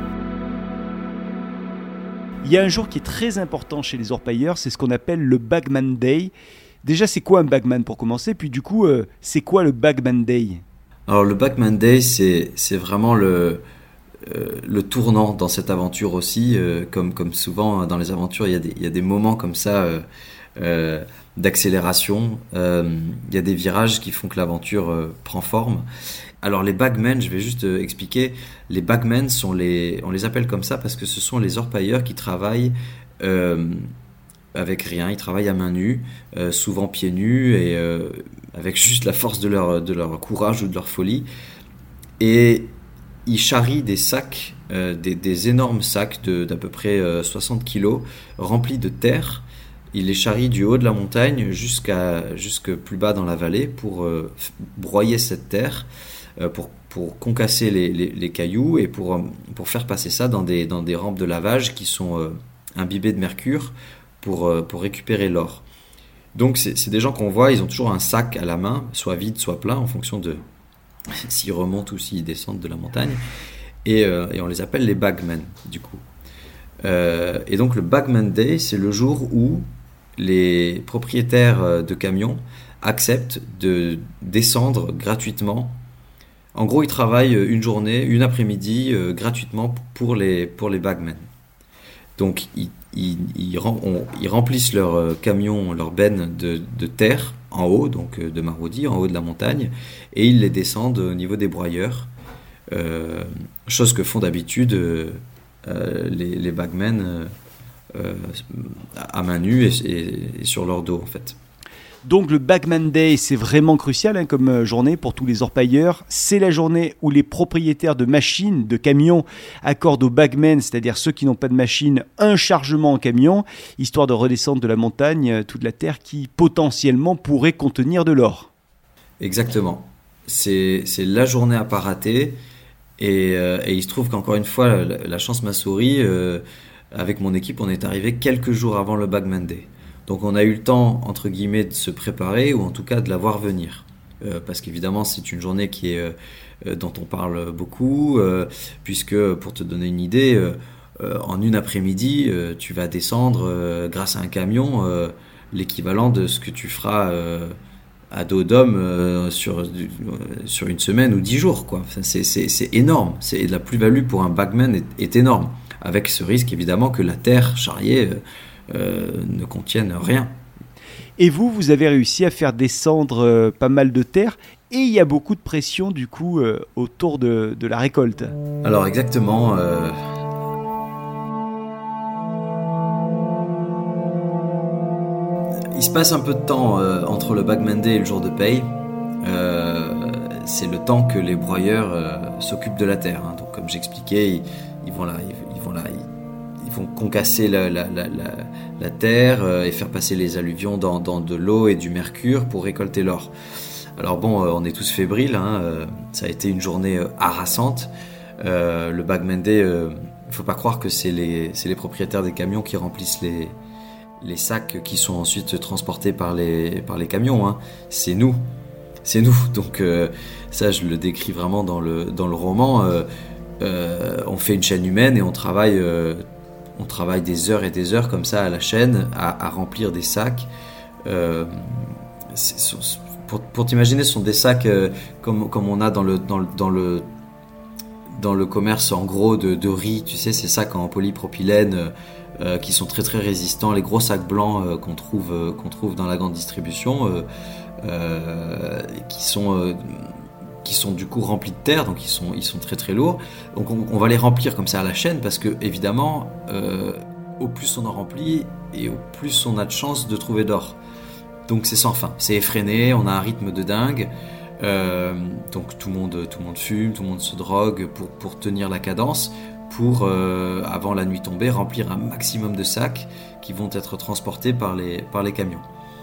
Il y a un jour qui est très important chez les orpailleurs, c'est ce qu'on appelle le Bagman Day. Déjà, c'est quoi un Bagman pour commencer ? Puis du coup, c'est quoi le Bagman Day ? Alors le Bagman Day, c'est vraiment le tournant dans cette aventure aussi. Comme souvent dans les aventures, il y a des moments comme ça d'accélération. Il y a des virages qui font que l'aventure prend forme. Alors les bagmen, je vais juste expliquer. Les bagmen on les appelle comme ça parce que ce sont les orpailleurs qui travaillent avec rien. Ils travaillent à main nue, souvent pieds nus, et avec juste la force de leur courage ou de leur folie. Et ils charrient des sacs, des énormes sacs d'à peu près 60 kilos, remplis de terre. Ils les charrient du haut de la montagne jusque plus bas dans la vallée pour broyer cette terre, pour concasser les cailloux, et pour faire passer ça dans des rampes de lavage qui sont imbibées de mercure, pour récupérer l'or. Donc c'est des gens qu'on voit, ils ont toujours un sac à la main, soit vide, soit plein, en fonction de s'ils remontent ou s'ils descendent de la montagne. Et on les appelle les bagmen, du coup. Et donc le Bagman Day, c'est le jour où les propriétaires de camions acceptent de descendre gratuitement. En gros, ils travaillent une journée, une après-midi gratuitement pour les bagmen. Donc ils remplissent leurs camions, leurs bennes de terre en haut, donc de Marodi, en haut de la montagne, et ils les descendent au niveau des broyeurs. Chose que font d'habitude les bagmen à main nue et sur leur dos en fait. Donc le Bagman Day, c'est vraiment crucial comme journée pour tous les orpailleurs. C'est la journée où les propriétaires de machines, de camions, accordent aux bagmen, c'est-à-dire ceux qui n'ont pas de machine, un chargement en camion, histoire de redescendre de la montagne toute la terre qui potentiellement pourrait contenir de l'or. Exactement. C'est la journée à pas rater. Et il se trouve qu'encore une fois, la chance m'a souri. Avec mon équipe, on est arrivé quelques jours avant le Bagman Day. Donc on a eu le temps, entre guillemets, de se préparer, ou en tout cas de la voir venir. Parce qu'évidemment, c'est une journée dont on parle beaucoup, puisque, pour te donner une idée, en une après-midi, tu vas descendre, grâce à un camion, l'équivalent de ce que tu feras à dos d'homme sur une semaine ou 10 jours, quoi. Enfin, c'est énorme. La plus-value pour un bagman est énorme, avec ce risque évidemment que la terre charriée ne contienne rien. Et vous avez réussi à faire descendre pas mal de terre, et il y a beaucoup de pression du coup autour de la récolte. Alors exactement. Il se passe un peu de temps entre le Bagman Day et le jour de paye. C'est le temps que les broyeurs s'occupent de la terre. Hein. Donc, comme j'expliquais, ils vont concasser la terre et faire passer les alluvions dans de l'eau et du mercure pour récolter l'or. Alors bon, on est tous fébriles. Hein. Ça a été une journée harassante. Le Bagman Day, il faut pas croire que c'est les propriétaires des camions qui remplissent les sacs qui sont ensuite transportés par les camions, hein. C'est nous. Donc ça, je le décris vraiment dans le roman. On fait une chaîne humaine et on travaille des heures et des heures comme ça à la chaîne à remplir des sacs. Pour t'imaginer, ce sont des sacs comme on a dans le commerce en gros de riz, tu sais, ces sacs en polypropylène qui sont très très résistants, les gros sacs blancs qu'on trouve dans la grande distribution, qui sont du coup remplis de terre, donc ils sont très très lourds. Donc on va les remplir comme ça à la chaîne, parce que évidemment au plus on en remplit et au plus on a de chances de trouver d'or. Donc c'est sans fin, c'est effréné, on a un rythme de dingue. Donc tout le monde fume, tout le monde se drogue pour tenir la cadence, pour avant la nuit tombée remplir un maximum de sacs qui vont être transportés par les camions.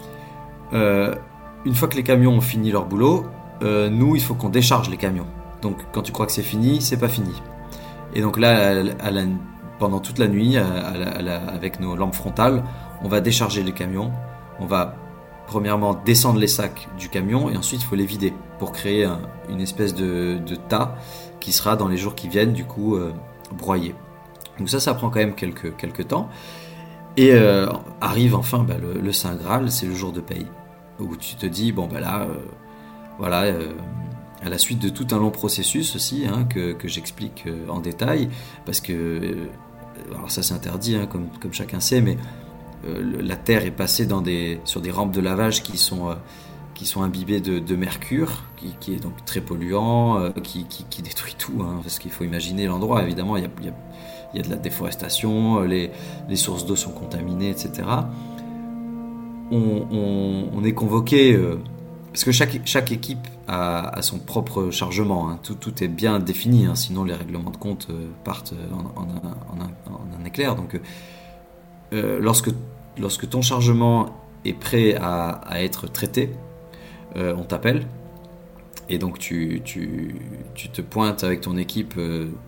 Une fois que les camions ont fini leur boulot, nous il faut qu'on décharge les camions. Donc quand tu crois que c'est fini, c'est pas fini. Et donc là, pendant toute la nuit, avec nos lampes frontales, on va décharger les camions. On va premièrement descendre les sacs du camion et ensuite il faut les vider pour créer une espèce de tas qui sera dans les jours qui viennent du coup broyé. Donc ça prend quand même quelques temps. Et arrive enfin le Saint Graal, c'est le jour de paye, où tu te dis à la suite de tout un long processus aussi, hein, que j'explique en détail, parce que alors ça c'est interdit, hein, comme chacun sait, mais la terre est passée sur des rampes de lavage qui sont imbibées de mercure, qui est donc très polluant, qui détruit tout, hein, parce qu'il faut imaginer l'endroit. Évidemment, il y a de la déforestation, les sources d'eau sont contaminées, etc. On est convoqué, parce que chaque équipe a son propre chargement, hein. Tout est bien défini, hein, sinon les règlements de compte partent en un éclair. Donc lorsque ton chargement est prêt à être traité, on t'appelle, et donc tu te pointes avec ton équipe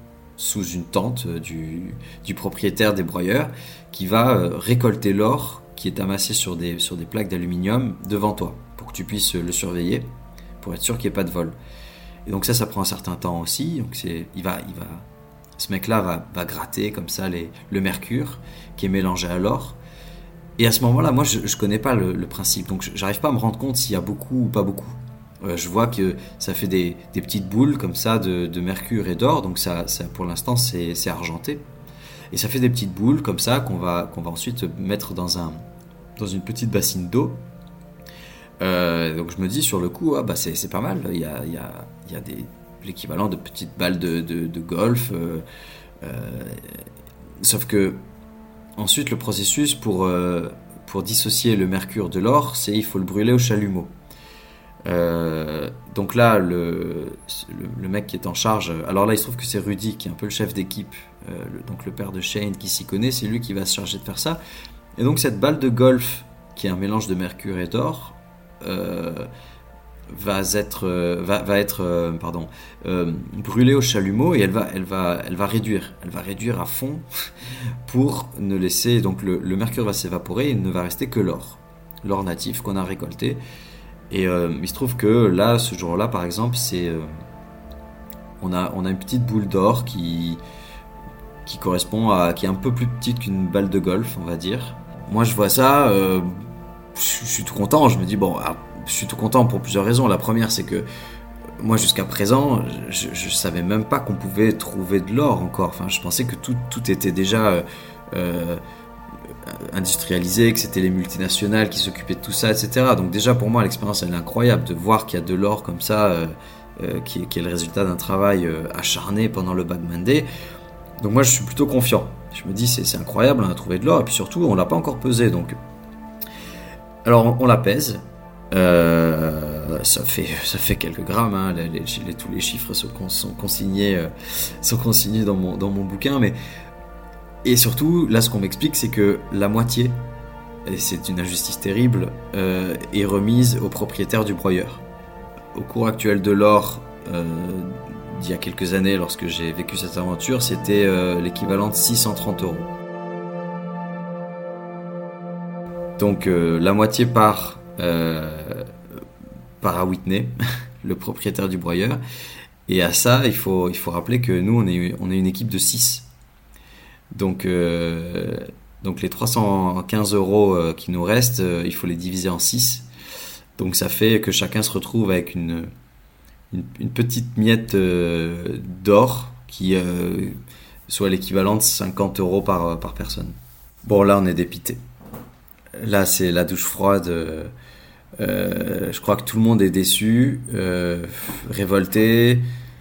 sous une tente du propriétaire des broyeurs, qui va récolter l'or qui est amassé sur des plaques d'aluminium devant toi, pour que tu puisses le surveiller, pour être sûr qu'il n'y ait pas de vol. Et donc ça prend un certain temps aussi. Donc ce mec-là va gratter comme ça le mercure qui est mélangé à l'or. Et à ce moment-là, moi, je ne connais pas le principe, donc j'arrive pas à me rendre compte s'il y a beaucoup ou pas beaucoup. Je vois que ça fait des petites boules comme ça de mercure et d'or, donc ça pour l'instant c'est argenté. Et ça fait des petites boules comme ça qu'on va ensuite mettre dans une petite bassine d'eau. Donc je me dis sur le coup, c'est pas mal. Il y a l'équivalent de petites balles de golf. Sauf que ensuite le processus pour dissocier le mercure de l'or, il faut le brûler au chalumeau. Donc là le mec qui est en charge, alors là il se trouve que c'est Rudy qui est un peu le chef d'équipe, donc le père de Shane qui s'y connaît, c'est lui qui va se charger de faire ça. Et donc cette balle de golf qui est un mélange de mercure et d'or va être brûlée au chalumeau, et elle va réduire à fond pour ne laisser, donc le mercure va s'évaporer, et il ne va rester que l'or natif qu'on a récolté. Et il se trouve que là, ce jour-là, par exemple, on a une petite boule d'or qui correspond qui est un peu plus petite qu'une balle de golf, on va dire. Moi, je vois ça, je suis tout content. Je me dis je suis tout content pour plusieurs raisons. La première, c'est que moi, jusqu'à présent, je savais même pas qu'on pouvait trouver de l'or encore. Enfin, je pensais que tout était déjà industrialisé, que c'était les multinationales qui s'occupaient de tout ça, etc. Donc déjà pour moi l'expérience elle est incroyable de voir qu'il y a de l'or comme ça qui est le résultat d'un travail acharné pendant le Bagman Day. Donc moi je suis plutôt confiant, je me dis c'est incroyable, on a trouvé de l'or, et puis surtout on l'a pas encore pesé. Donc alors on la pèse, ça fait quelques grammes, hein. Tous les chiffres sont consignés dans mon bouquin, mais et surtout, là, ce qu'on m'explique, c'est que la moitié, et c'est une injustice terrible, est remise au propriétaire du broyeur. Au cours actuel de l'or, d'il y a quelques années, lorsque j'ai vécu cette aventure, c'était l'équivalent de 630 €. Donc, la moitié part à Whitney, le propriétaire du broyeur. Et à ça, il faut rappeler que nous, on est une équipe de 6. Donc les 315 € qui nous restent, il faut les diviser en 6. Donc ça fait que chacun se retrouve avec une petite miette d'or qui soit l'équivalent de 50 € par personne. Bon, là on est dépité. Là c'est la douche froide. Je crois que tout le monde est déçu, révolté.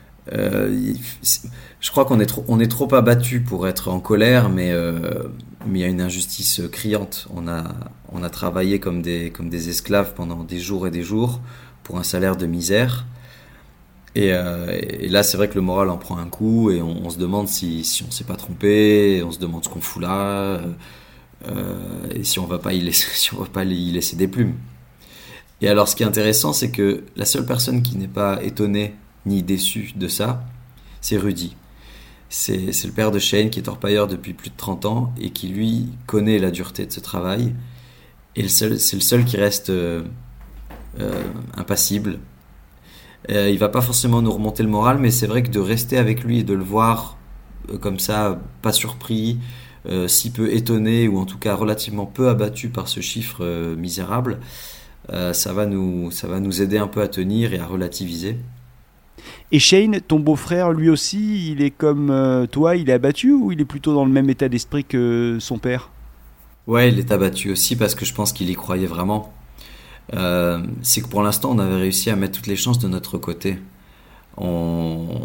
Je crois qu'on est trop abattu pour être en colère, mais il y a une injustice criante. On a travaillé comme des esclaves pendant des jours et des jours pour un salaire de misère. Et là, c'est vrai que le moral en prend un coup, et on se demande si on s'est pas trompé, on se demande ce qu'on fout là, et si on va pas y laisser des plumes. Et alors, ce qui est intéressant, c'est que la seule personne qui n'est pas étonnée ni déçue de ça, c'est Rudy. C'est le père de Shane qui est orpailleur depuis plus de 30 ans et qui, lui, connaît la dureté de ce travail. Et c'est le seul qui reste impassible. Il va pas forcément nous remonter le moral, mais c'est vrai que de rester avec lui et de le voir comme ça, pas surpris, si peu étonné, ou en tout cas relativement peu abattu par ce chiffre misérable, ça va nous aider un peu à tenir et à relativiser. Et Shane, ton beau-frère, lui aussi, il est comme toi, il est abattu, ou il est plutôt dans le même état d'esprit que son père ? Ouais, il est abattu aussi parce que je pense qu'il y croyait vraiment. C'est que pour l'instant, on avait réussi à mettre toutes les chances de notre côté. On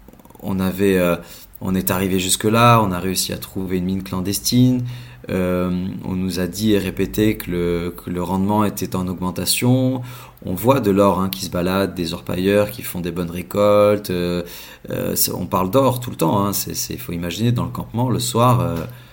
est arrivé jusque-là, on a réussi à trouver une mine clandestine. On nous a dit et répété que le rendement était en augmentation. On voit de l'or qui se balade, des orpailleurs qui font des bonnes récoltes. On parle d'or tout le temps. Faut imaginer dans le campement le soir,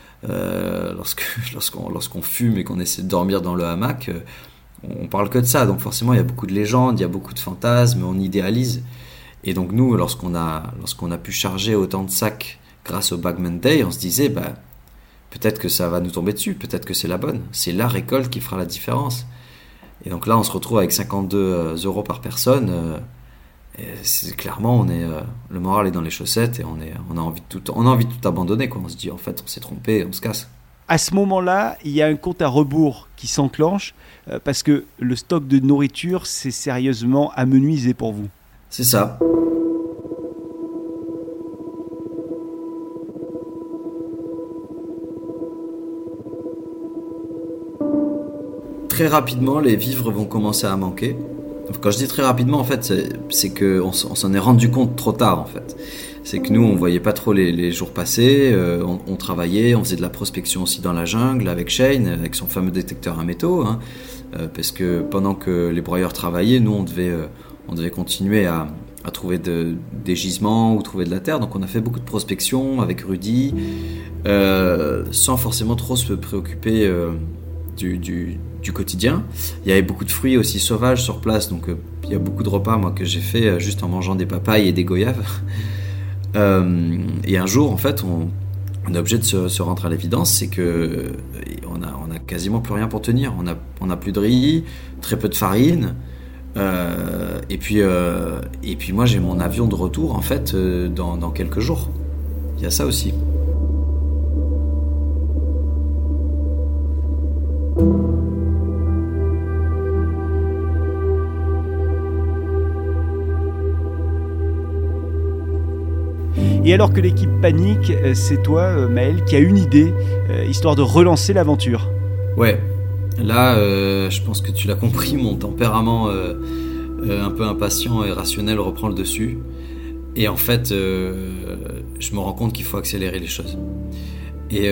lorsqu'on fume et qu'on essaie de dormir dans le hamac, on parle que de ça. Donc forcément, il y a beaucoup de légendes, il y a beaucoup de fantasmes, on idéalise. Et donc nous, lorsqu'on a pu charger autant de sacs grâce au Bagman Day, on se disait, peut-être que ça va nous tomber dessus, peut-être que c'est la bonne. C'est la récolte qui fera la différence. Et donc là, on se retrouve avec 52 € par personne. Clairement, le moral est dans les chaussettes et on a envie de tout abandonner, quoi. On se dit, en fait, on s'est trompé, on se casse. À ce moment-là, il y a un compte à rebours qui s'enclenche parce que le stock de nourriture s'est sérieusement amenuisé pour vous. C'est ça. Très rapidement, les vivres vont commencer à manquer. Quand je dis très rapidement, en fait, c'est qu'on s'en est rendu compte trop tard, en fait. C'est que nous, on voyait pas trop les jours passer, on travaillait, on faisait de la prospection aussi dans la jungle avec Shane, avec son fameux détecteur à métaux, hein, parce que pendant que les broyeurs travaillaient, nous, on devait continuer à trouver des gisements ou trouver de la terre. Donc on a fait beaucoup de prospection avec Rudy, sans forcément trop se préoccuper du quotidien. Il y avait beaucoup de fruits aussi sauvages sur place, donc il y a beaucoup de repas moi que j'ai fait juste en mangeant des papayes et des goyaves. Et un jour, en fait, on est obligé de se rendre à l'évidence, c'est que on a quasiment plus rien pour tenir. On a plus de riz, très peu de farine. Et puis moi, j'ai mon avion de retour en fait dans quelques jours. Il y a ça aussi. Et alors que l'équipe panique, c'est toi, Maël, qui a une idée, histoire de relancer l'aventure. Ouais, là, je pense que tu l'as compris, mon tempérament un peu impatient et rationnel reprend le dessus. Et en fait, je me rends compte qu'il faut accélérer les choses. Et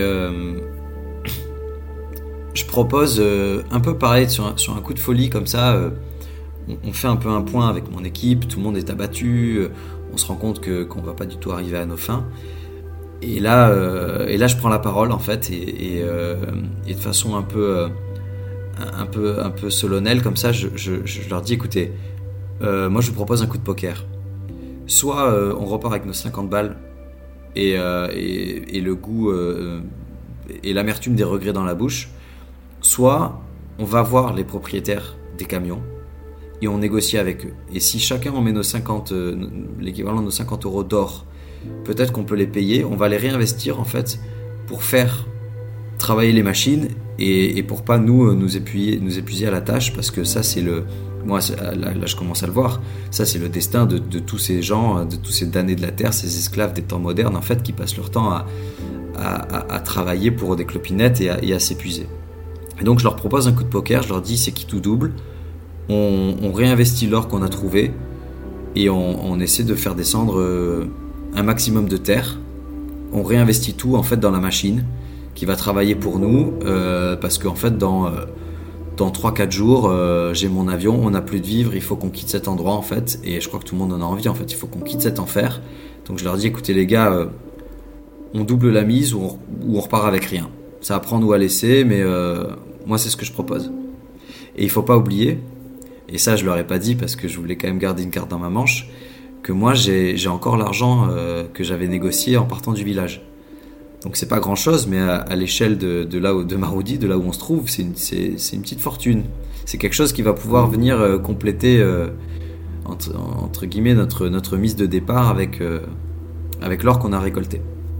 je propose un peu pareil, sur un coup de folie comme ça, on fait un peu un point avec mon équipe, tout le monde est abattu, on se rend compte qu'on va pas du tout arriver à nos fins. Et là, je prends la parole en fait, et de façon un peu solennelle comme ça, je leur dis, écoutez, moi je vous propose un coup de poker. Soit on repart avec nos 50 balles et le goût et l'amertume des regrets dans la bouche, soit on va voir les propriétaires des camions et on négocie avec eux. Et si chacun on met l'équivalent de nos 50 € d'or, peut-être qu'on peut les payer, on va les réinvestir en fait pour faire travailler les machines et pour pas nous épuiser à la tâche, parce que ça c'est moi là je commence à le voir, ça c'est le destin de tous ces gens, de tous ces damnés de la terre, ces esclaves des temps modernes en fait, qui passent leur temps à travailler pour des clopinettes et à s'épuiser. Et donc je leur propose un coup de poker, je leur dis c'est qui tout double, on réinvestit l'or qu'on a trouvé et on essaie de faire descendre un maximum de terre, on réinvestit tout en fait dans la machine qui va travailler pour nous, parce qu'en fait dans 3-4 jours j'ai mon avion, on n'a plus de vivres, il faut qu'on quitte cet endroit en fait, et je crois que tout le monde en a envie en fait, il faut qu'on quitte cet enfer. Donc je leur dis écoutez les gars, on double la mise ou on repart avec rien, ça à prendre ou à laisser, mais moi c'est ce que je propose. Et il faut pas oublier, et ça je leur ai pas dit parce que je voulais quand même garder une carte dans ma manche, que moi j'ai encore l'argent que j'avais négocié en partant du village. Donc c'est pas grand chose, mais à l'échelle de Marodi, de là où on se trouve, c'est une petite fortune. C'est quelque chose qui va pouvoir venir compléter entre guillemets notre mise de départ avec l'or qu'on a récolté.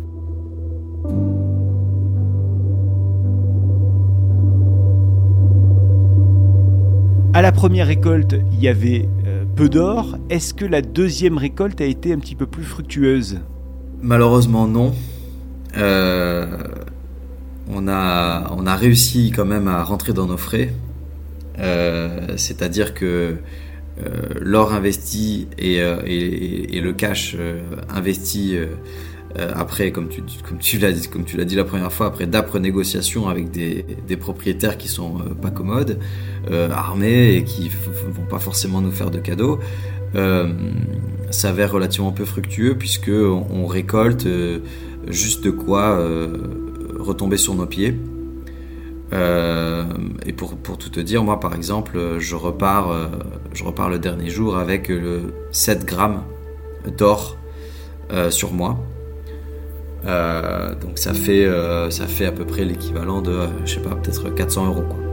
À la première récolte, il y avait peu d'or. Est-ce que la deuxième récolte a été un petit peu plus fructueuse ? Malheureusement non. On a réussi quand même à rentrer dans nos frais. C'est-à-dire que l'or investi et le cash investi après, comme tu l'as dit la première fois, après d'âpres négociations avec des propriétaires qui sont pas commodes, armés et qui vont pas forcément nous faire de cadeaux, s'avère relativement peu fructueux, puisque on récolte juste de quoi retomber sur nos pieds. Et pour tout te dire, moi par exemple, je repars le dernier jour avec 7 grammes d'or sur moi. Donc ça fait à peu près l'équivalent de, je sais pas, peut-être 400 €, quoi.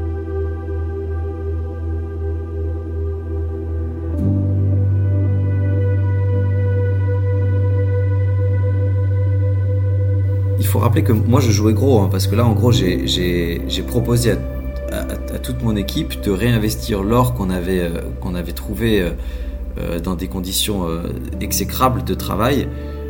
Il faut rappeler que moi je jouais gros, hein, parce que là en gros j'ai proposé à toute mon équipe de réinvestir l'or qu'on avait trouvé dans des conditions exécrables de travail,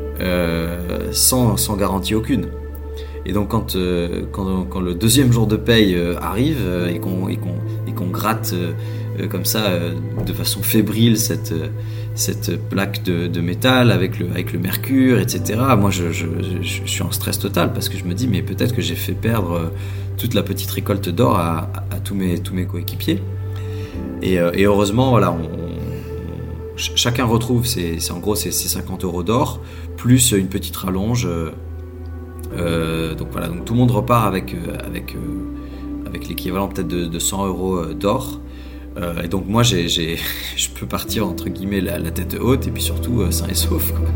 sans garantie aucune. Et donc quand le deuxième jour de paye arrive et qu'on gratte comme ça de façon fébrile cette plaque de métal avec le mercure, etc. Moi je suis en stress total parce que je me dis mais peut-être que j'ai fait perdre toute la petite récolte d'or à tous mes coéquipiers. Et heureusement voilà, chacun retrouve ses 50 € d'or plus une petite rallonge. Donc voilà, donc tout le monde repart avec l'équivalent peut-être de 100 € d'or. Et donc moi je peux partir entre guillemets la tête haute et puis surtout sain et sauf, quoi.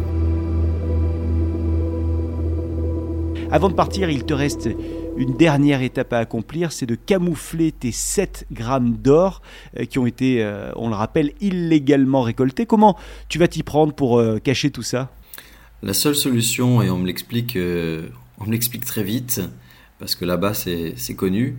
Avant de partir, il te reste une dernière étape à accomplir, c'est de camoufler tes 7 grammes d'or qui ont été, on le rappelle, illégalement récoltés. Comment tu vas t'y prendre pour cacher tout ça ? La seule solution, et on me l'explique très vite, parce que là-bas c'est connu,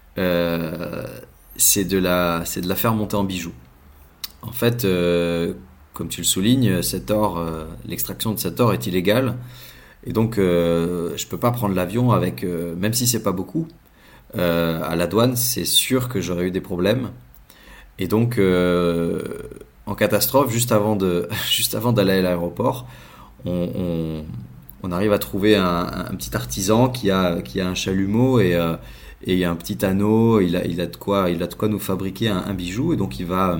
c'est de la faire monter en bijoux. En fait, comme tu le soulignes, cet or, l'extraction de cet or est illégale. Et donc, je peux pas prendre l'avion avec, même si c'est pas beaucoup, à la douane, c'est sûr que j'aurais eu des problèmes. Et donc, en catastrophe, juste avant d'aller à l'aéroport, on arrive à trouver un petit artisan qui a un chalumeau et un petit anneau. Il a de quoi nous fabriquer un bijou. Et donc, il va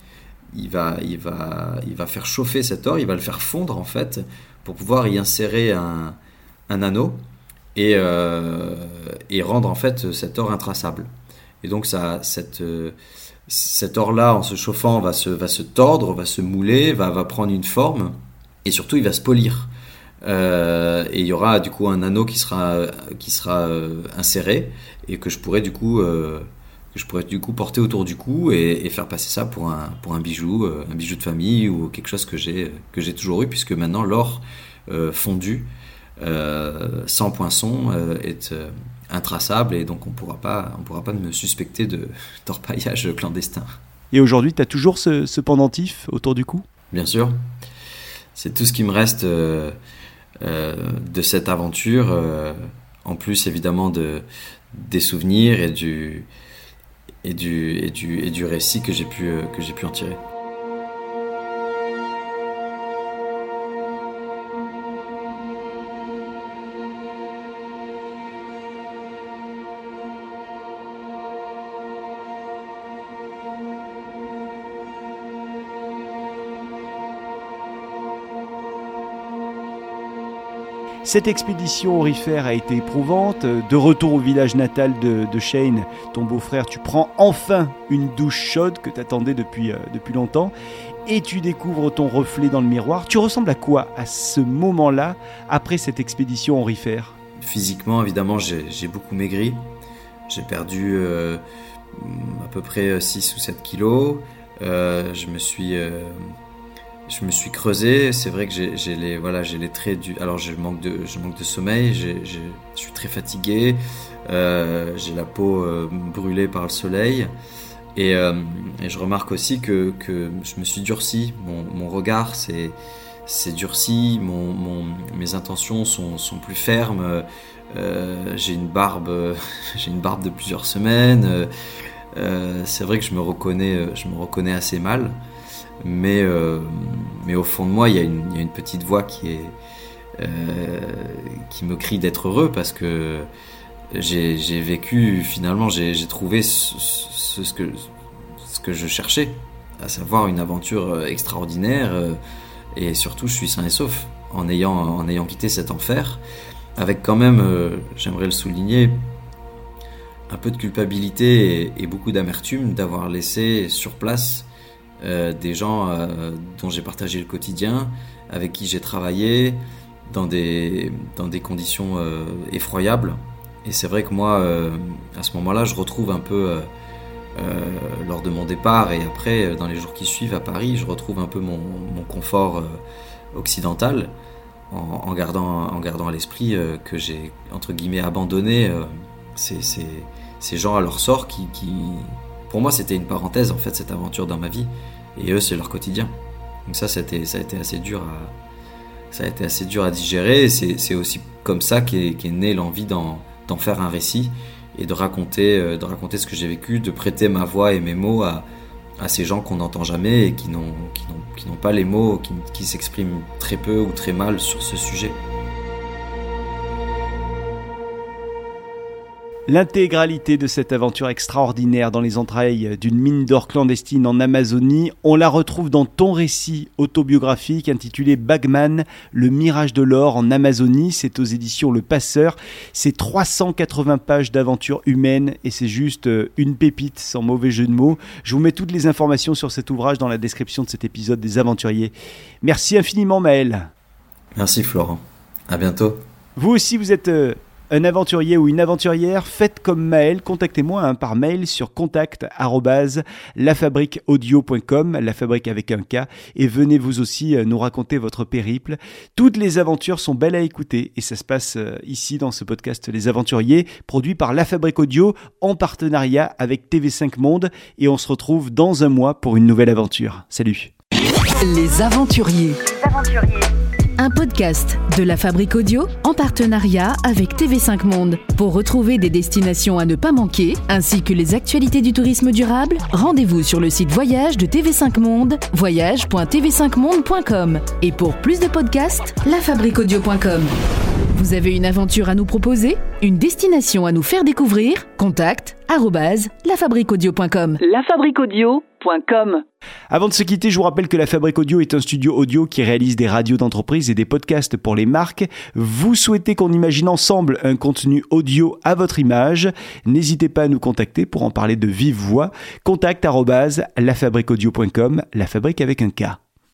faire chauffer cet or, il va le faire fondre en fait, pour pouvoir y insérer un anneau et rendre en fait cet or intraçable. Et donc cet or-là, en se chauffant, va se tordre, va se mouler, va prendre une forme et surtout il va se polir. Et il y aura du coup un anneau qui sera inséré et que je pourrais du coup porter autour du cou et faire passer ça pour un bijou de famille ou quelque chose que j'ai toujours eu, puisque maintenant l'or fondu sans poinçon est intraçable et donc on pourra pas me suspecter d'orpaillage clandestin. Et aujourd'hui, tu as toujours ce pendentif autour du cou ? Bien sûr, c'est tout ce qui me reste de cette aventure, en plus évidemment des souvenirs et du récit que j'ai pu en tirer. Cette expédition aurifère a été éprouvante. De retour au village natal de Shane, ton beau-frère, tu prends enfin une douche chaude que tu attendais depuis longtemps et tu découvres ton reflet dans le miroir. Tu ressembles à quoi à ce moment-là, après cette expédition aurifère ? Physiquement, évidemment, j'ai beaucoup maigri. J'ai perdu à peu près 6 ou 7 kilos. Je me suis creusé. C'est vrai que j'ai les traits du. Alors je manque de sommeil. Je suis très fatigué. J'ai la peau brûlée par le soleil. Et je remarque aussi que je me suis durci. Mon regard s'est durci. Mes intentions sont plus fermes. J'ai une barbe de plusieurs semaines. C'est vrai que je me reconnais assez mal. Mais au fond de moi, il y a une petite voix qui me crie d'être heureux, parce que j'ai vécu, finalement, j'ai trouvé ce que je cherchais, à savoir une aventure extraordinaire, et surtout je suis sain et sauf en ayant quitté cet enfer, avec quand même, j'aimerais le souligner, un peu de culpabilité et beaucoup d'amertume d'avoir laissé sur place des gens dont j'ai partagé le quotidien, avec qui j'ai travaillé, dans des conditions effroyables. Et c'est vrai que moi, à ce moment-là, je retrouve un peu, lors de mon départ et après, dans les jours qui suivent à Paris, je retrouve un peu mon confort occidental en gardant à l'esprit que j'ai, entre guillemets, abandonné ces gens à leur sort qui, pour moi, c'était une parenthèse, en fait, cette aventure dans ma vie. Et eux, c'est leur quotidien. Donc ça a été assez dur à digérer. Et c'est aussi comme ça qu'est née l'envie d'en faire un récit et de raconter ce que j'ai vécu, de prêter ma voix et mes mots à ces gens qu'on n'entend jamais et qui n'ont pas les mots, qui s'expriment très peu ou très mal sur ce sujet. L'intégralité de cette aventure extraordinaire dans les entrailles d'une mine d'or clandestine en Amazonie, on la retrouve dans ton récit autobiographique intitulé Bagman, le mirage de l'or en Amazonie. C'est aux éditions Le Passeur. C'est 380 pages d'aventure humaine et c'est juste une pépite, sans mauvais jeu de mots. Je vous mets toutes les informations sur cet ouvrage dans la description de cet épisode des Aventuriers. Merci infiniment Maël. Merci Florent. À bientôt. Vous aussi, vous êtes un aventurier ou une aventurière, faites comme Maël, contactez-moi par mail sur contact@lafabriqueaudio.com, la fabrique avec un K, et venez vous aussi nous raconter votre périple. Toutes les aventures sont belles à écouter et ça se passe ici dans ce podcast Les Aventuriers, produit par La Fabrique Audio en partenariat avec TV5 Monde, et on se retrouve dans un mois pour une nouvelle aventure. Salut. Les Aventuriers. Un podcast de La Fabrique Audio en partenariat avec TV5 Monde. Pour retrouver des destinations à ne pas manquer, ainsi que les actualités du tourisme durable, rendez-vous sur le site voyage de TV5 Monde, voyage.tv5monde.com. Et pour plus de podcasts, lafabriqueaudio.com. Vous avez une aventure à nous proposer? Une destination à nous faire découvrir? Contact @lafabriqueaudio.com. lafabriqueaudio.com. Avant de se quitter, je vous rappelle que La Fabrique Audio est un studio audio qui réalise des radios d'entreprise et des podcasts pour les marques. Vous souhaitez qu'on imagine ensemble un contenu audio à votre image? N'hésitez pas à nous contacter pour en parler de vive voix. Contact @lafabriqueaudio.com, la fabrique avec un K.